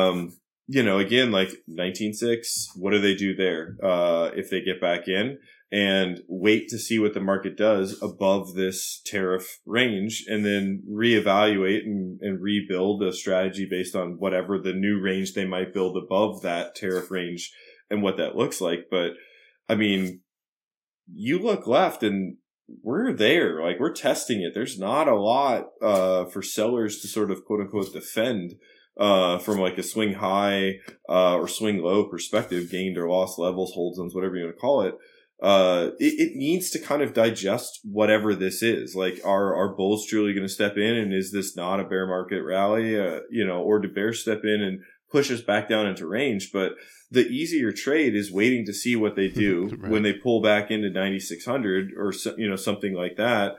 S4: again, 19.6, what do they do there, if they get back in? and wait to see what the market does above this tariff range, and then reevaluate and rebuild a strategy based on whatever the new range they might build above that tariff range and what that looks like. But I mean, you look left and we're there, like we're testing it. There's not a lot for sellers to sort of quote unquote defend from like a swing high or swing low perspective, gained or lost levels, hold zones, whatever you want to call it. It needs to kind of digest whatever this is. Like, are bulls truly going to step in, and is this not a bear market rally? Or do bears step in and push us back down into range? But the easier trade is waiting to see what they do right. when they pull back into 9,600 or something like that.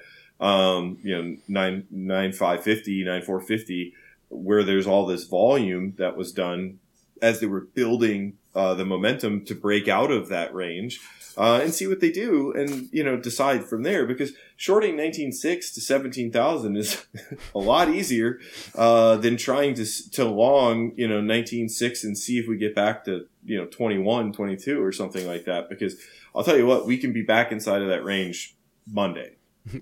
S4: 9,550, 9,450, where there's all this volume that was done as they were building the momentum to break out of that range. And see what they do and, decide from there, because shorting 19.6 to 17,000 is a lot easier, than trying to long, 19.6 and see if we get back to, 21, 22 or something like that. Because I'll tell you what, we can be back inside of that range Monday,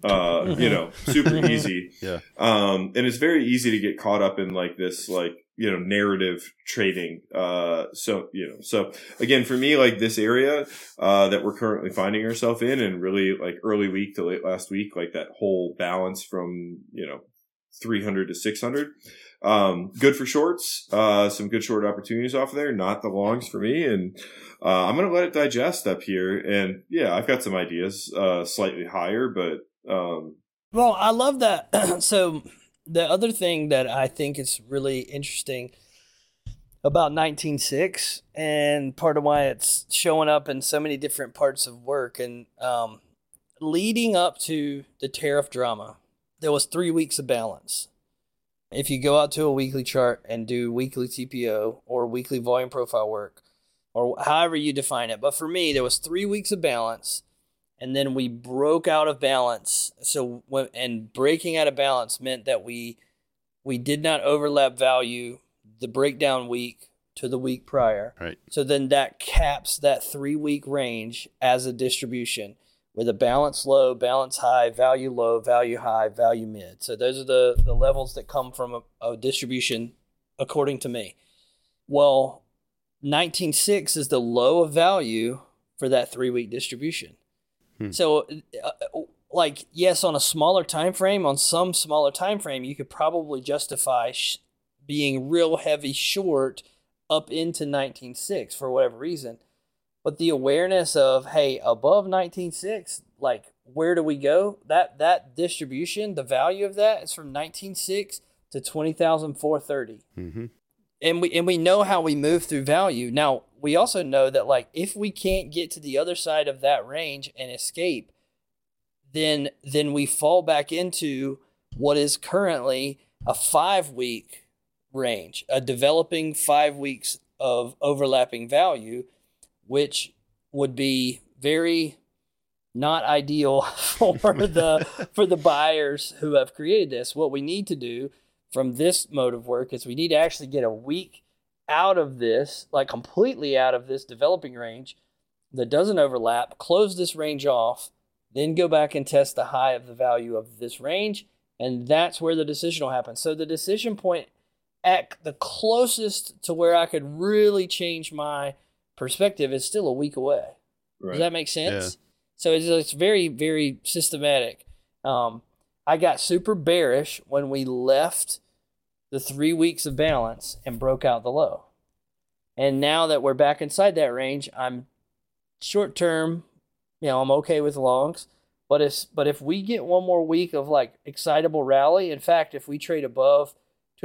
S4: super easy. Yeah. And it's very easy to get caught up in like this, narrative trading. So again, for me, like this area, that we're currently finding ourselves in, and really like early week to late last week, like that whole balance from, 300 to 600, good for shorts, some good short opportunities off of there, not the longs for me. And, I'm going to let it digest up here. And yeah, I've got some ideas, slightly higher, but,
S1: well, I love that. So, the other thing that I think is really interesting about 19.6, and part of why it's showing up in so many different parts of work, and leading up to the tariff drama, there was 3 weeks of balance. If you go out to a weekly chart and do weekly TPO or weekly volume profile work, or however you define it, but for me, there was 3 weeks of balance. And then we broke out of balance. And breaking out of balance meant that we did not overlap value the breakdown week to the week prior. Right. So then that caps that 3 week range as a distribution with a balance low, balance high, value low, value high, value mid. So those are the levels that come from a distribution, according to me. Well, 19.6 is the low of value for that 3 week distribution. So, yes, on a smaller time frame, on some smaller time frame, you could probably justify being real heavy short up into 19.6 for whatever reason. But the awareness of, hey, above 19.6, where do we go? That distribution, the value of that is from 19.6 to 20,430. Mm-hmm. And we know how we move through value. Now, we also know that if we can't get to the other side of that range and escape, then we fall back into what is currently a 5 week range, a developing 5 weeks of overlapping value, which would be very not ideal for the buyers who have created this. What we need to do from this mode of work is we need to actually get a week out of this, completely out of this developing range that doesn't overlap, close this range off, then go back and test the high of the value of this range, and that's where the decision will happen. So the decision point at the closest to where I could really change my perspective is still a week away. Right. Does that make sense? Yeah. So it's very, very systematic. I got super bearish when we left the 3 weeks of balance and broke out the low. And now that we're back inside that range, I'm short term, I'm okay with longs. But if we get one more week of excitable rally, in fact, if we trade above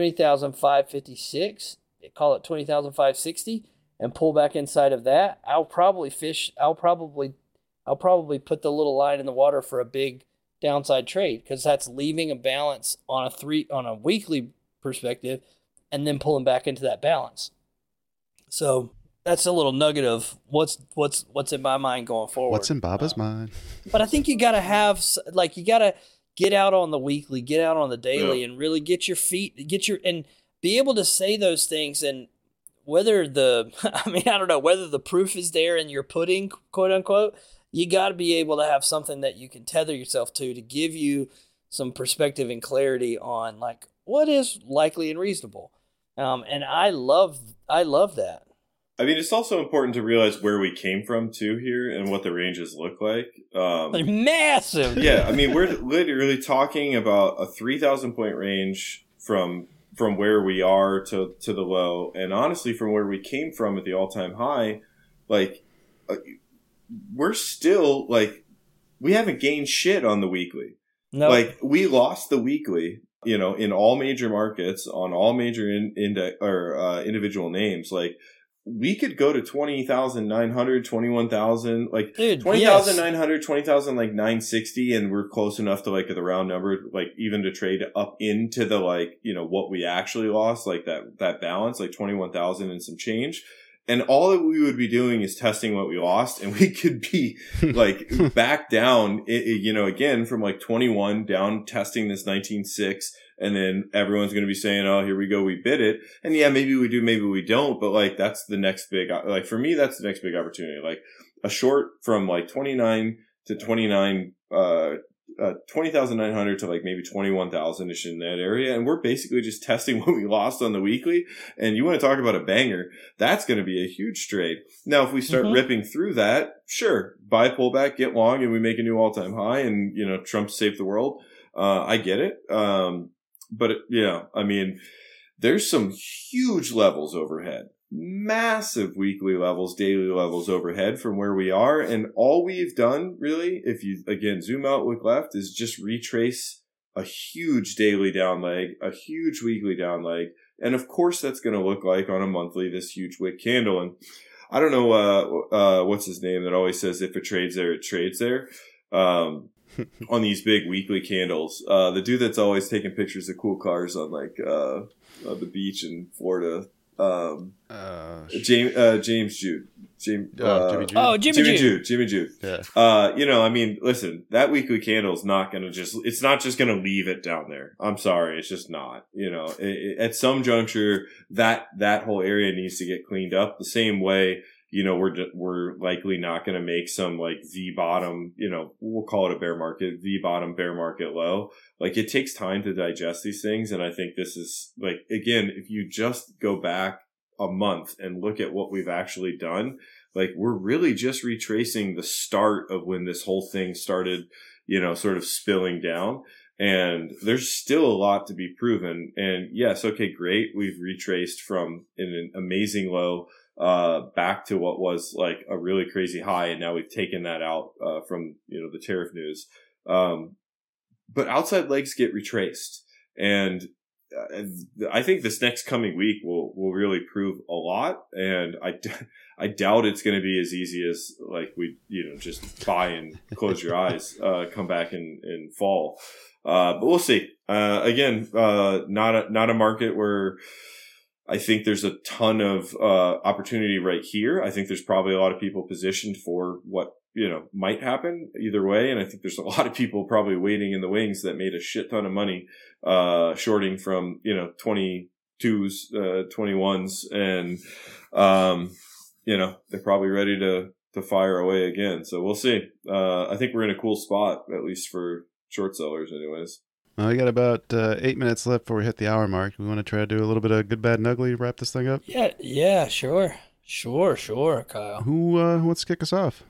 S1: 20,556, call it 20,560, and pull back inside of that, I'll probably put the little line in the water for a big downside trade, because that's leaving a balance on a weekly perspective and then pulling back into that balance. So that's a little nugget of what's in my mind going forward.
S5: What's in Baba's mind?
S1: But I think you got to have you got to get out on the weekly, get out on the daily, and really get your feet, and be able to say those things. And whether I don't know whether the proof is there in your pudding, quote unquote, you got to be able to have something that you can tether yourself to give you some perspective and clarity on like what is likely and reasonable. And I love that.
S4: I mean, it's also important to realize where we came from too here and what the ranges look like.
S1: They're massive.
S4: Yeah, I mean, we're literally talking about a 3,000 point range from where we are to the low, and honestly, from where we came from at the all time high, like we're still like we haven't gained shit on the weekly.
S1: No,
S4: like we lost the weekly. In all major markets on all major individual names, like. We could go to 20,900, 21,000, like 20,900, 20,000, like 960, and we're close enough to like the round number, like even to trade up into the like, what we actually lost, like that balance, like 21,000 and some change. And all that we would be doing is testing what we lost, and we could be like back down, again from like 21 down, testing this 19.6. And then everyone's going to be saying, oh, here we go. We bid it. And yeah, maybe we do, maybe we don't. But like, that's the next big, like for me, that's the next big opportunity. Like a short from like 29 to 29, 20,900 to like maybe 21,000-ish in that area. And we're basically just testing what we lost on the weekly. And you want to talk about a banger. That's going to be a huge trade. Now, if we start ripping through that, sure, buy pullback, get long, and we make a new all-time high and, Trump saved the world. I get it. But I mean, there's some huge levels overhead, massive weekly levels, daily levels overhead from where we are. And all we've done really, if you again zoom out, look left, is just retrace a huge daily down leg, a huge weekly down leg. And of course that's going to look like on a monthly, this huge wick candle. And I don't know, what's his name that always says if it trades there, it trades there. On these big weekly candles, the dude that's always taking pictures of cool cars on like the beach in Florida, James Jude. Jimmy Jude.
S5: Yeah.
S4: I mean, listen, that weekly candle is not going to it's not just going to leave it down there. I'm sorry. It's just not, at some juncture that whole area needs to get cleaned up the same way. We're likely not going to make some like V bottom, we'll call it a bear market, V bottom bear market low. Like it takes time to digest these things. And I think this is like, again, if you just go back a month and look at what we've actually done, like we're really just retracing the start of when this whole thing started, sort of spilling down. And there's still a lot to be proven. And yes, okay, great. We've retraced from an amazing low back to what was like a really crazy high. And now we've taken that out, from, the tariff news. But outside legs get retraced. And I think this next coming week will really prove a lot. And I doubt it's going to be as easy as like we, just buy and close your eyes, come back and fall. But we'll see. Again, not a market where I think there's a ton of opportunity right here. I think there's probably a lot of people positioned for what, might happen either way. And I think there's a lot of people probably waiting in the wings that made a shit ton of money shorting from, 22s, 21s. And, they're probably ready to fire away again. So we'll see. I think we're in a cool spot, at least for short sellers anyways.
S5: Well, we got about 8 minutes left before we hit the hour mark. We want to try to do a little bit of good, bad, and ugly to wrap this thing up?
S1: Yeah, sure, Kyle.
S5: Who wants to kick us off?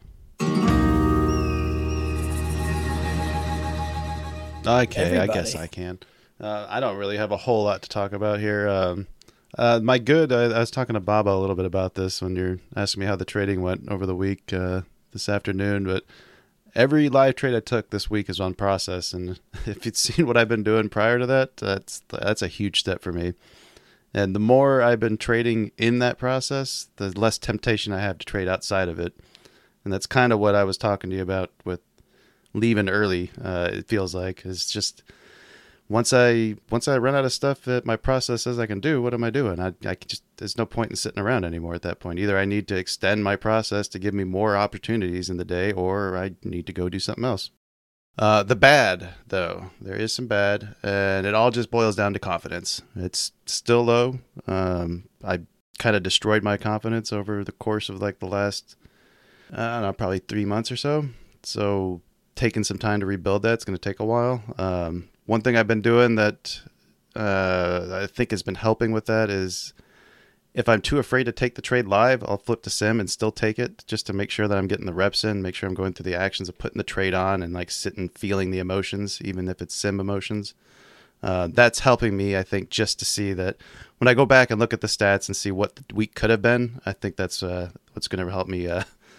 S5: Okay,
S1: Everybody.
S5: I guess I can. I don't really have a whole lot to talk about here. My good, I was talking to Baba a little bit about this when you're asking me how the trading went over the week this afternoon, but every live trade I took this week is on process, and if you'd seen what I've been doing prior to that, that's a huge step for me. And the more I've been trading in that process, the less temptation I have to trade outside of it. And that's kind of what I was talking to you about with leaving early. It feels like it's just once I run out of stuff that my process says I can do, what am I doing? I just there's no point in sitting around anymore at that point. Either I need to extend my process to give me more opportunities in the day, or I need to go do something else. The bad, though, there is some bad, and it all just boils down to confidence. It's still low. I kind of destroyed my confidence over the course of like the last I don't know, probably 3 months or so. So taking some time to rebuild that's going to take a while. One thing I've been doing that I think has been helping with that is if I'm too afraid to take the trade live, I'll flip to sim and still take it just to make sure that I'm getting the reps in, make sure I'm going through the actions of putting the trade on and like sitting feeling the emotions, even if it's sim emotions. That's helping me, I think, just to see that when I go back and look at the stats and see what the week could have been, I think that's what's going to help me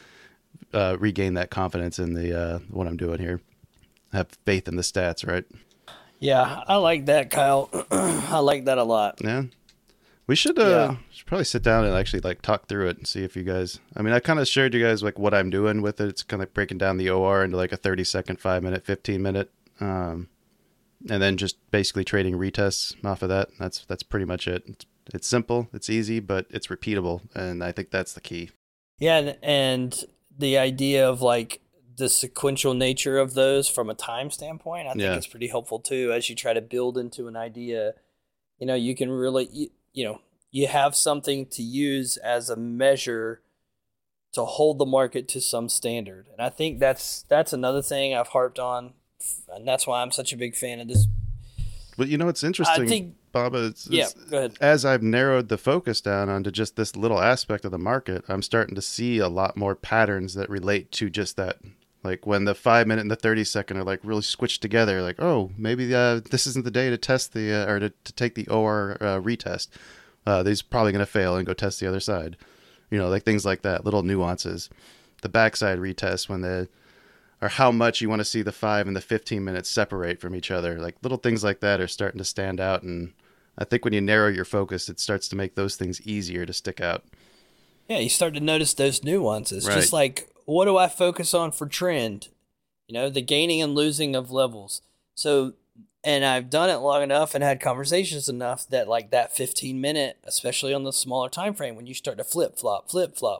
S5: regain that confidence in the what I'm doing here. Have faith in the stats, right?
S1: Yeah, I like that, Kyle. I like that a lot.
S5: Yeah. We should probably sit down and actually like talk through it and see if you guys, I mean, I kind of shared you guys like what I'm doing with it. It's kind of like breaking down the OR into like a 30-second, 5-minute, 15-minute, and then just basically trading retests off of that. That's pretty much it. It's simple, it's easy, but it's repeatable. And I think that's the key.
S1: Yeah. And the idea of like the sequential nature of those from a time standpoint, I think it's pretty helpful too, as you try to build into an idea. You know, you can really, you have something to use as a measure to hold the market to some standard. And I think that's another thing I've harped on, and that's why I'm such a big fan of this.
S5: But it's interesting, I think, Bob, go ahead. As I've narrowed the focus down onto just this little aspect of the market, I'm starting to see a lot more patterns that relate to just that. Like when the 5-minute and the 30-second are like really squished together, like, oh, maybe this isn't the day to test the or to take the OR retest. These probably going to fail and go test the other side. Like things like that, little nuances. The backside retest or how much you want to see the 5 and the 15 minutes separate from each other. Like little things like that are starting to stand out. And I think when you narrow your focus, it starts to make those things easier to stick out.
S1: Yeah, you start to notice those nuances.
S5: Right.
S1: Just like, what do I focus on for trend? The gaining and losing of levels. So, and I've done it long enough and had conversations enough that like that 15-minute, especially on the smaller time frame, when you start to flip-flop,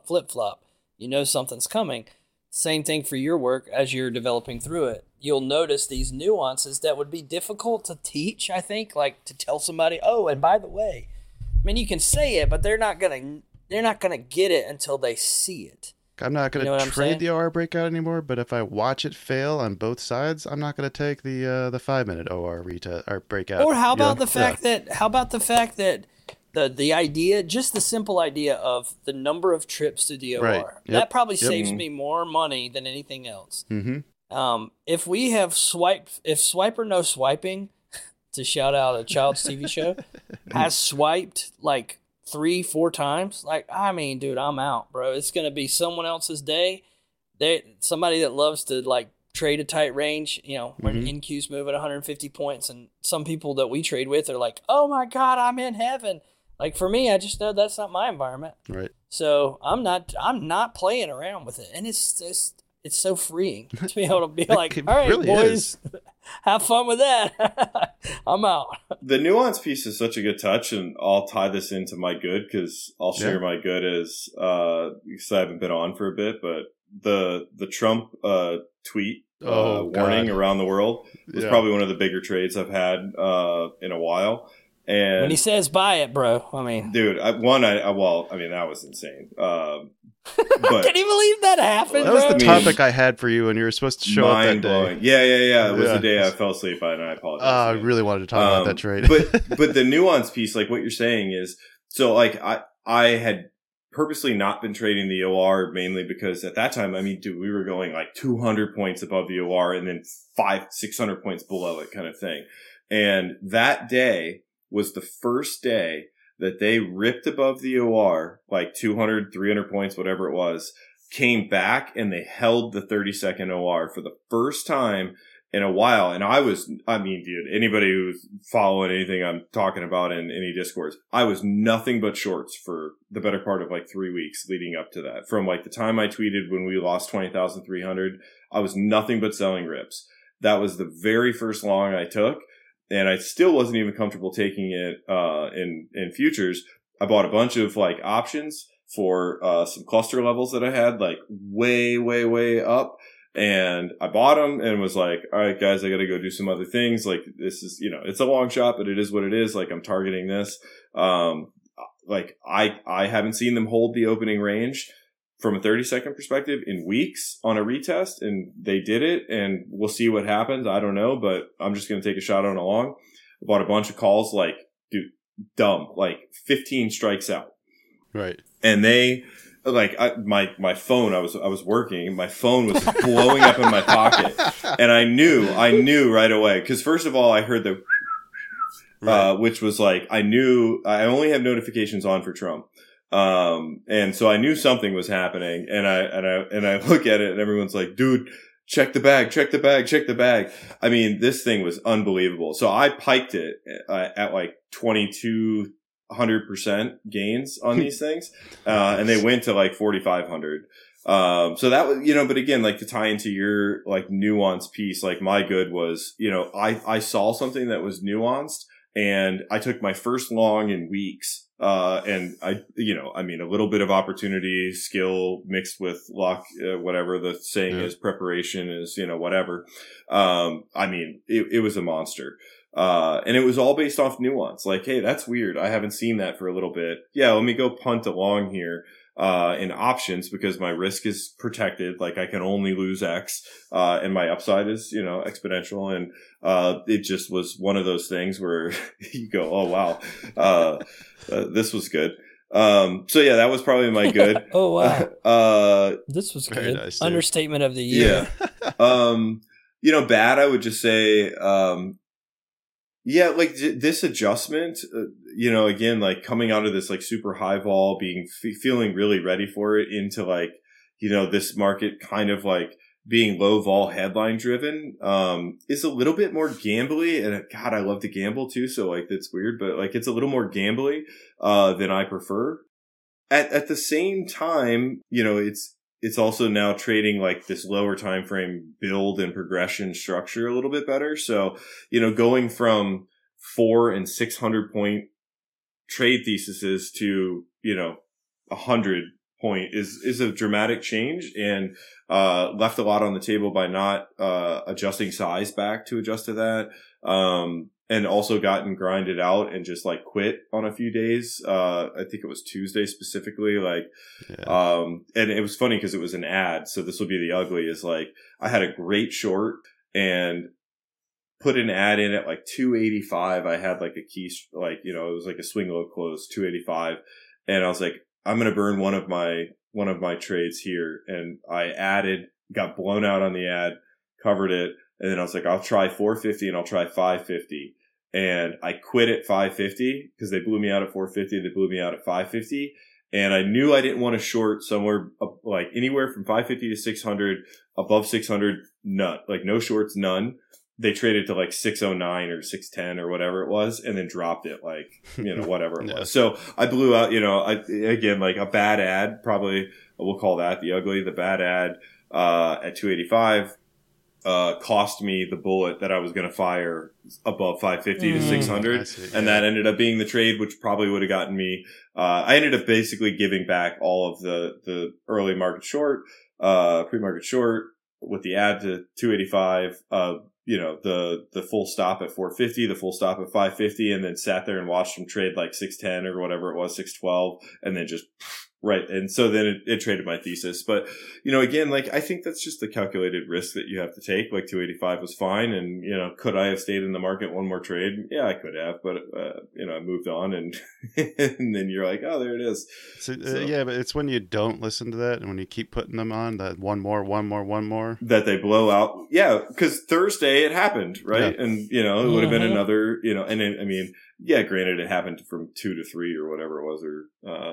S1: something's coming. Same thing for your work as you're developing through it. You'll notice these nuances that would be difficult to teach, I think, like to tell somebody, oh, and by the way, I mean, you can say it, but they're not going to get it until they see it.
S5: I'm not going to trade the OR breakout anymore, but if I watch it fail on both sides, I'm not going to take the 5-minute OR breakout.
S1: Or how about the fact that the idea, just the simple idea of the number of trips to the OR,
S5: right.
S1: That probably saves me more money than anything else.
S5: Mm-hmm.
S1: If we have Swipe or No Swiping, to shout out a child's TV show, has swiped like 3-4 times, like, I mean, dude, I'm out, bro. It's going to be someone else's day. Somebody that loves to like trade a tight range, when NQ's move at 150 points, and some people that we trade with are like, oh my God, I'm in heaven. Like for me, I just know that's not my environment.
S5: Right.
S1: So I'm not playing around with it. And it's so freeing to be able to be like, all right, really boys, have fun with that. I'm out.
S4: The nuance piece is such a good touch, and I'll tie this into my good because I'll share my good as because I haven't been on for a bit, but the Trump tweet warning around the world was probably one of the bigger trades I've had in a while. And
S1: when he says buy it, bro, I mean,
S4: dude, that was insane. But
S1: can you believe that happened?
S5: That was the topic I had for you when you were supposed to show up that day.
S4: Yeah. It was the day I fell asleep and I apologize.
S5: I really wanted to talk about that trade.
S4: but the nuance piece, like what you're saying is, so like I had purposely not been trading the OR mainly because at that time, I mean, dude, we were going like 200 points above the OR and then 500-600 points below it kind of thing. And that day was the first day that they ripped above the OR, like 200, 300 points, whatever it was, came back and they held the 30-second OR for the first time in a while. And dude, anybody who's following anything I'm talking about in any discourse, I was nothing but shorts for the better part of like 3 weeks leading up to that. From like the time I tweeted when we lost 20,300, I was nothing but selling rips. That was the very first long I took. And I still wasn't even comfortable taking it in futures. I bought a bunch of like options for some cluster levels that I had like way, way, way up. And I bought them and was like, all right, guys, I got to go do some other things. Like this is, it's a long shot, but it is what it is. Like I'm targeting this. Like I haven't seen them hold the opening range. from a 30-second perspective in weeks on a retest, and they did it, and we'll see what happens. I don't know, but I'm just going to take a shot on a long. I bought a bunch of calls, like, dude, dumb, like 15 strikes out.
S5: Right.
S4: And they, like, my phone, I was working, my phone was blowing up in my pocket. And I knew right away. Cause first of all, I heard the, right. Which was like, I knew I only have notifications on for Trump. And so I knew something was happening, and I look at it and everyone's like, dude, check the bag. I mean, this thing was unbelievable. So I piked it at like 2,200% gains on these things. And they went to like 4,500. So that was, but again, like to tie into your like nuanced piece, like my good was, I saw something that was nuanced, and I took my first long in weeks. And a little bit of opportunity, skill mixed with luck, whatever the saying is, preparation is, whatever. It was a monster. And it was all based off nuance. Like, hey, that's weird. I haven't seen that for a little bit. Yeah, let me go punt along here. In options, because my risk is protected. Like I can only lose X, and my upside is, exponential. And, it just was one of those things where you go, oh, wow. This was good. So yeah, that was probably my good.
S1: Oh, wow. This was good. Nice, understatement of the year.
S4: Yeah. Bad, I would just say, yeah, like this adjustment, again, like coming out of this like super high vol, feeling really ready for it, into like, this market kind of like being low vol headline driven, is a little bit more gambly. And God, I love to gamble too. So like, that's weird, but like, it's a little more gambly, than I prefer. At the same time, it's also now trading like this lower time frame build and progression structure a little bit better. So, going from 400 and 600 point trade theses to, 100 point is a dramatic change, and left a lot on the table by not adjusting size back to adjust to that. And also gotten grinded out and just like quit on a few days. I think it was Tuesday specifically. Like, and it was funny because it was an ad. So this will be the ugly, is like, I had a great short and put an ad in at like 285. I had like a key, like, it was like a swing low close, 285. And I was like, I'm going to burn one of my trades here. And I got blown out on the ad, covered it. And then I was like, I'll try 450 and I'll try 550. And I quit at 550 because they blew me out at 450. They blew me out at 550. And I knew I didn't want to short somewhere like anywhere from 550 to 600, above 600, none, like no shorts, none. They traded to like 609 or 610 or whatever it was, and then dropped it like, whatever it was. So I blew out, again, like a bad ad, probably we'll call that the ugly, the bad ad, at 285. Cost me the bullet that I was going to fire above 550 to 600. And that ended up being the trade, which probably would have gotten me, I ended up basically giving back all of the early market short, pre-market short with the ad to 285, the full stop at 450, the full stop at 550, and then sat there and watched them trade like 610 or whatever it was, 612, and then just right. And so then it traded my thesis. But, again, like, I think that's just the calculated risk that you have to take. Like 285 was fine. And, could I have stayed in the market one more trade? Yeah, I could have. But, I moved on, and and then you're like, oh, there it is.
S5: So, yeah, but it's when you don't listen to that and when you keep putting them on, that one more.
S4: That they blow out. Yeah, because Thursday it happened, right? Yeah. And, it would have been another, and then, I mean, yeah, granted, it happened from 2 to 3 or whatever it was, or,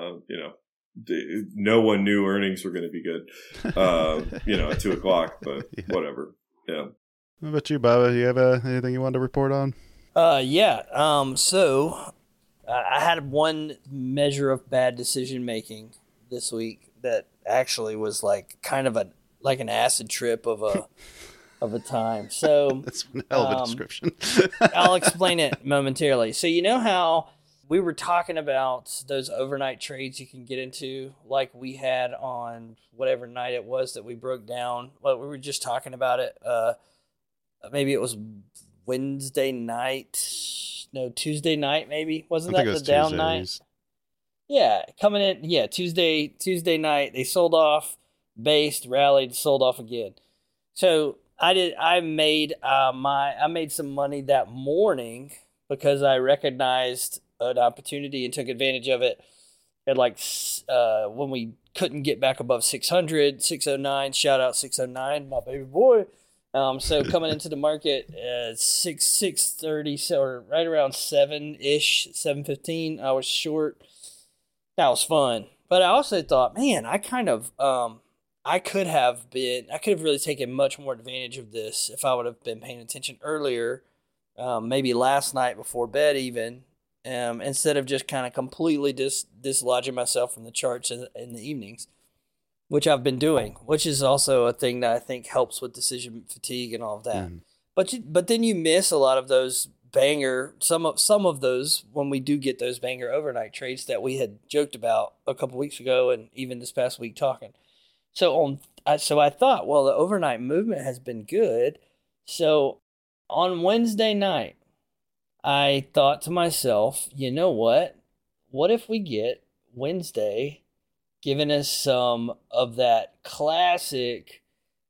S4: no one knew earnings were going to be good, at 2:00, but whatever. Yeah.
S5: What about you, Baba? You have anything you wanted to report on?
S1: Yeah. So I had one measure of bad decision making this week that actually was like kind of like an acid trip of a time. So
S5: that's a hell of a description.
S1: I'll explain it momentarily. So you know how we were talking about those overnight trades you can get into, like we had on whatever night it was that we broke down. Well, we were just talking about it. Maybe it was Wednesday night. No, Tuesday night, maybe. Wasn't that the down night? Yeah, coming in. Yeah, Tuesday night they sold off, based, rallied, sold off again. So I made some money that morning because I recognized an opportunity and took advantage of it. At when we couldn't get back above 600, 609. Shout out 609, my baby boy. So coming into the market at 6:30, or right around 7-ish, 7:15, I was short. That was fun. But I also thought, man, I could have really taken much more advantage of this if I would have been paying attention earlier, maybe last night before bed even, instead of just kind of completely dislodging myself from the charts in the evenings, which I've been doing, which is also a thing that I think helps with decision fatigue and all of that. But then you miss a lot of those some of those when we do get those banger overnight trades that we had joked about a couple weeks ago and even this past week talking. So I thought, well, the overnight movement has been good. So on Wednesday night, I thought to myself, you know what? What if we get Wednesday giving us some of that classic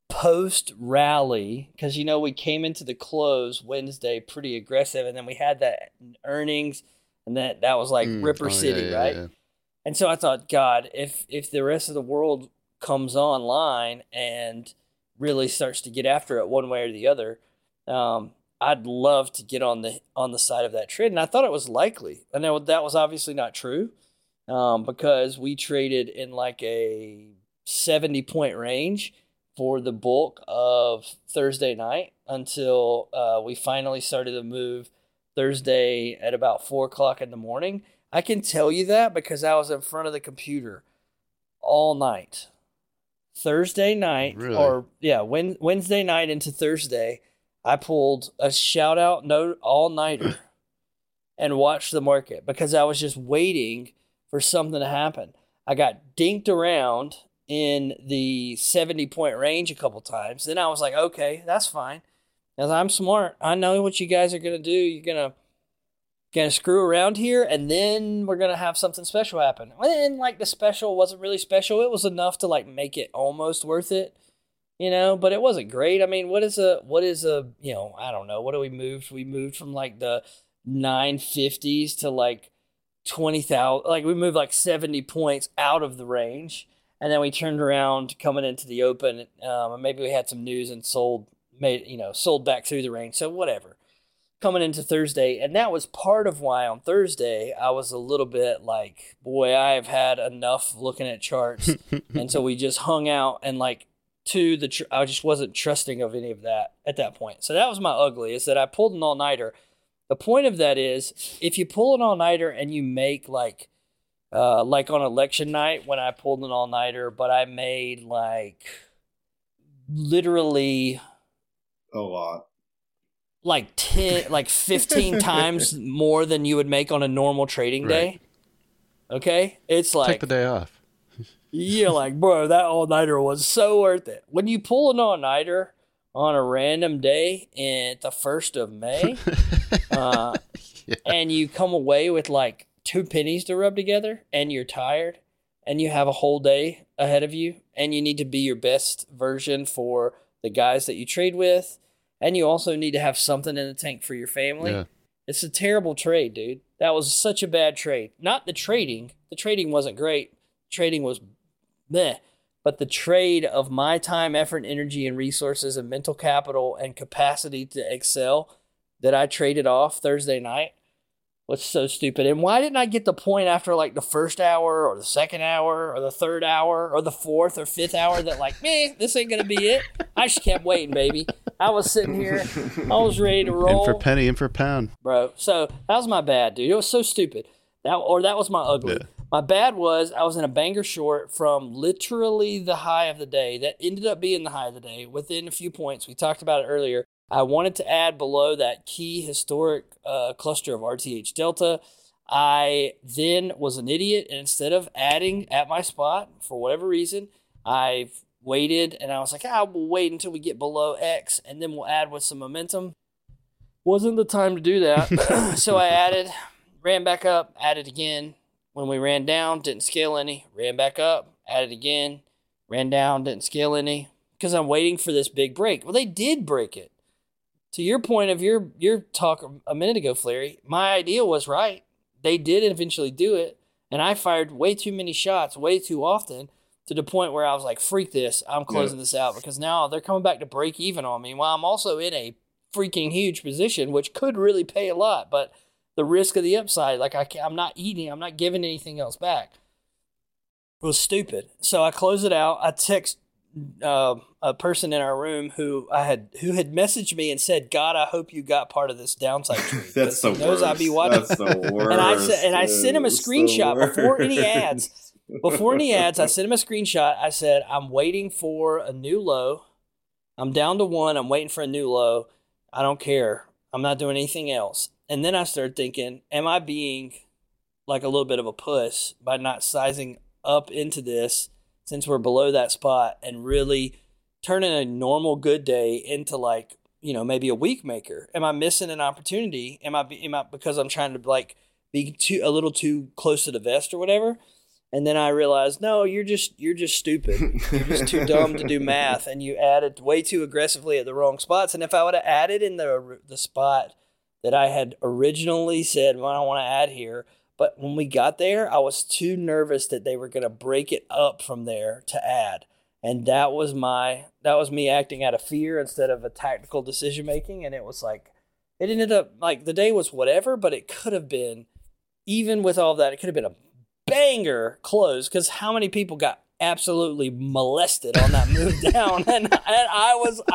S1: post-rally? Because, we came into the close Wednesday pretty aggressive, and then we had that earnings, and that was like Ripper City, right? Yeah. And so I thought, God, if the rest of the world comes online and really starts to get after it one way or the other, I'd love to get on the side of that trade. And I thought it was likely. I know that was obviously not true, because we traded in like a 70-point range for the bulk of Thursday night until we finally started to move Thursday at about 4:00 in the morning. I can tell you that because I was in front of the computer all night. Thursday night, really? Wednesday night into Thursday, I pulled a shout-out note all-nighter and watched the market because I was just waiting for something to happen. I got dinked around in the 70-point range a couple times. Then I was like, okay, that's fine. Because I'm smart. I know what you guys are going to do. You're going to screw around here, and then we're going to have something special happen. And the special wasn't really special. It was enough to make it almost worth it, but it wasn't great. I mean, what is a, I don't know. What do we move? We moved from the 950s to 20,000. We moved 70 points out of the range. And then we turned around coming into the open. And maybe we had some news and sold back through the range. So whatever. Coming into Thursday, and that was part of why on Thursday I was a little bit boy, I have had enough looking at charts, and so we just hung out and I just wasn't trusting of any of that at that point. So that was my ugly, is that I pulled an all-nighter. The point of that is, if you pull an all-nighter and you make like on election night when I pulled an all-nighter, but I made literally
S4: a lot.
S1: 15 times more than you would make on a normal trading day. Okay? It's
S5: take the day off.
S1: You're bro, that all-nighter was so worth it. When you pull an all-nighter on a random day at the 1st of May, and you come away with 2 pennies to rub together, and you're tired, and you have a whole day ahead of you, and you need to be your best version for the guys that you trade with, and you also need to have something in the tank for your family. Yeah. It's a terrible trade, dude. That was such a bad trade. Not the trading. The trading wasn't great. Trading was meh. But the trade of my time, effort, energy, and resources and mental capital and capacity to excel that I traded off Thursday night was so stupid. And why didn't I get the point after the first hour or the second hour or the third hour or the fourth or fifth hour that this ain't going to be it? I just kept waiting, baby. I was sitting here. I was ready to roll.
S5: In for penny, in for pound.
S1: Bro, so that was my bad, dude. It was so stupid. That was my ugly. Yeah. My bad was I was in a banger short from literally the high of the day that ended up being the high of the day within a few points. We talked about it earlier. I wanted to add below that key historic cluster of RTH Delta. I then was an idiot, and instead of adding at my spot, for whatever reason, I waited, and I was like, we'll wait until we get below X, and then we'll add with some momentum. Wasn't the time to do that. So I added, ran back up, added again, when we ran down, didn't scale any, ran back up, added again, ran down, didn't scale any, because I'm waiting for this big break. Well, they did break it. To your point of your talk a minute ago, Flary, my idea was right. They did eventually do it, and I fired way too many shots way too often to the point where I was like, freak this, I'm closing this out, because now they're coming back to break even on me while I'm also in a freaking huge position, which could really pay a lot, but the risk of the upside, like I'm not giving anything else back. It was stupid. So I close it out. I text a person in our room who had messaged me and said, "God, I hope you got part of this downside trade."
S4: That's the worst.
S1: I'd be watching.
S4: That's the worst.
S1: And I sent him a screenshot before any ads. Before any ads, I sent him a screenshot. I said, "I'm waiting for a new low. I'm down to 1. I'm waiting for a new low. I don't care. I'm not doing anything else." And then I started thinking, am I being like a little bit of a puss by not sizing up into this since we're below that spot and really turning a normal good day into like, maybe a week maker? Am I missing an opportunity? Am I because I'm trying to like be a little too close to the vest or whatever? And then I realized, no, you're just stupid. You're just too dumb to do math, and you added way too aggressively at the wrong spots. And if I would have added in the spot that I had originally said, well, I don't want to add here, but when we got there, I was too nervous that they were going to break it up from there to add. And that was me acting out of fear instead of a tactical decision making. And it was like, it ended up like the day was whatever, but it could have been, even with all that, it could have been a banger close, because how many people got absolutely molested on that move down? And I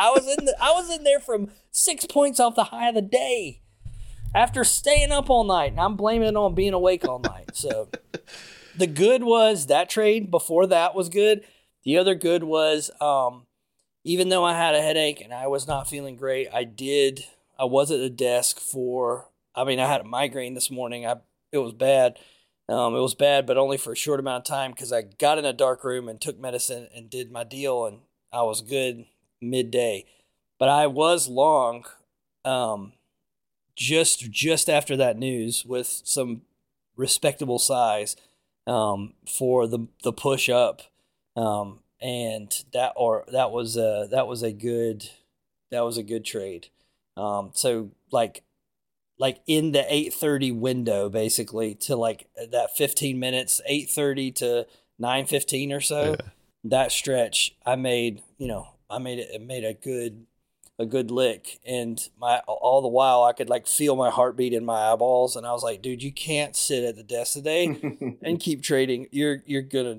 S1: was in there from 6 points off the high of the day after staying up all night, and I'm blaming it on being awake all night. So the good was that trade before that was good. The other good was, even though I had a headache and I was not feeling great, I was at the desk I had a migraine this morning. It was bad. It was bad, but only for a short amount of time, because I got in a dark room and took medicine and did my deal, and I was good midday. But I was long, just after that news, with some respectable size for the push up, and that was a good trade. So like in the 8:30 window, basically, to like that 15 minutes, 8:30 to 9:15 or so, that stretch, I made a good lick, and all the while I could like feel my heartbeat in my eyeballs, and I was like, dude, you can't sit at the desk today and keep trading. You're gonna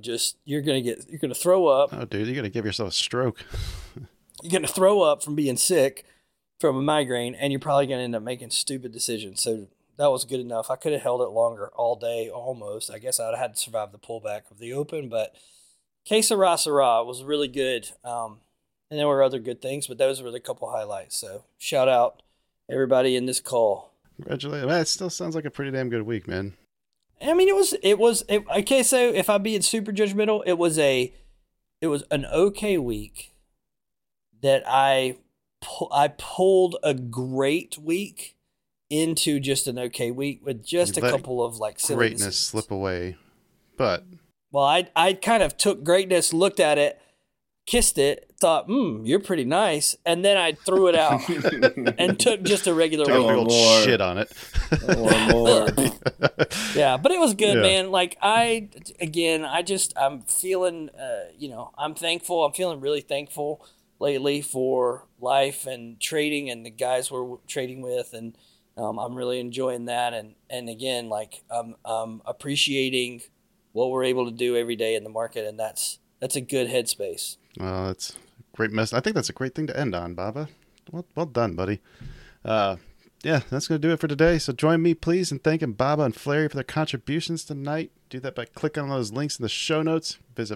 S1: throw up.
S5: Oh, dude, you're gonna give yourself a stroke.
S1: You're gonna throw up from being sick from a migraine, and you're probably going to end up making stupid decisions. So that was good enough. I could have held it longer all day almost. I guess I'd have had to survive the pullback of the open, but Que Sera Sera was really good. And there were other good things, but those were the couple highlights. So shout out everybody in this call.
S5: Congratulations. Man, it still sounds like a pretty damn good week, man.
S1: I mean, okay. So if I'm being super judgmental, it was an okay week that I pulled a great week into just an okay week with just a couple of like silly
S5: greatness
S1: decisions
S5: slip away. But
S1: I kind of took greatness, looked at it, kissed it, thought, you're pretty nice, and then I threw it out and took just a regular
S5: shit on it.
S4: More.
S1: Yeah, but it was good, man. Like I'm feeling, I'm thankful. I'm feeling really thankful lately for life and trading and the guys we're trading with, and I'm really enjoying that. And again, like I'm appreciating what we're able to do every day in the market, and that's a good headspace.
S5: Well, that's a great mess. I think that's a great thing to end on, Baba. Well done, buddy. Yeah, that's going to do it for today. So join me, please, in thanking Baba and Flary for their contributions tonight. Do that by clicking on those links in the show notes. Visit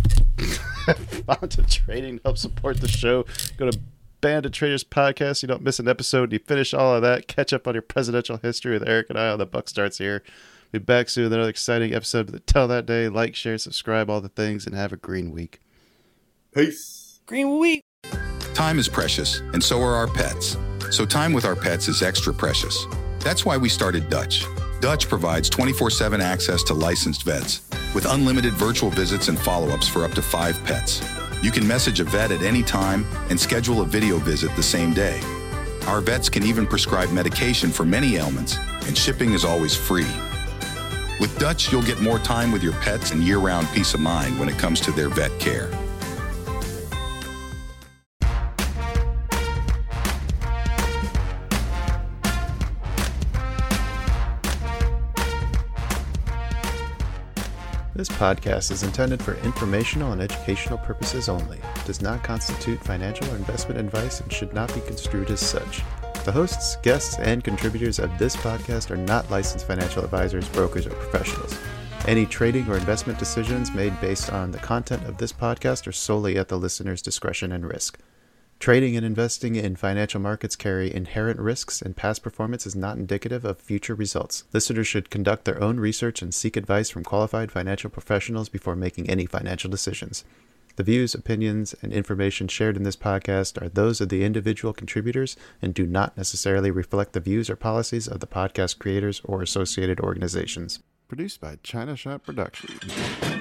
S5: Bandit Trading to help support the show. Go to Bandit Traders Podcast. You don't miss an episode. You finish all of that. Catch up on your presidential history with Eric and I on The Buck Starts Here. Be back soon with another exciting episode. But till that day, like, share, subscribe, all the things, and have a green week.
S4: Peace.
S1: Green week.
S3: Time is precious, and so are our pets. So time with our pets is extra precious. That's why we started Dutch. Dutch provides 24/7 access to licensed vets with unlimited virtual visits and follow-ups for up to 5 pets. You can message a vet at any time and schedule a video visit the same day. Our vets can even prescribe medication for many ailments, and shipping is always free. With Dutch, you'll get more time with your pets and year-round peace of mind when it comes to their vet care.
S2: This podcast is intended for informational and educational purposes only. It does not constitute financial or investment advice and should not be construed as such. The hosts, guests, and contributors of this podcast are not licensed financial advisors, brokers, or professionals. Any trading or investment decisions made based on the content of this podcast are solely at the listener's discretion and risk. Trading and investing in financial markets carry inherent risks, and past performance is not indicative of future results. Listeners should conduct their own research and seek advice from qualified financial professionals before making any financial decisions. The views, opinions, and information shared in this podcast are those of the individual contributors and do not necessarily reflect the views or policies of the podcast creators or associated organizations.
S5: Produced by China Shop Productions.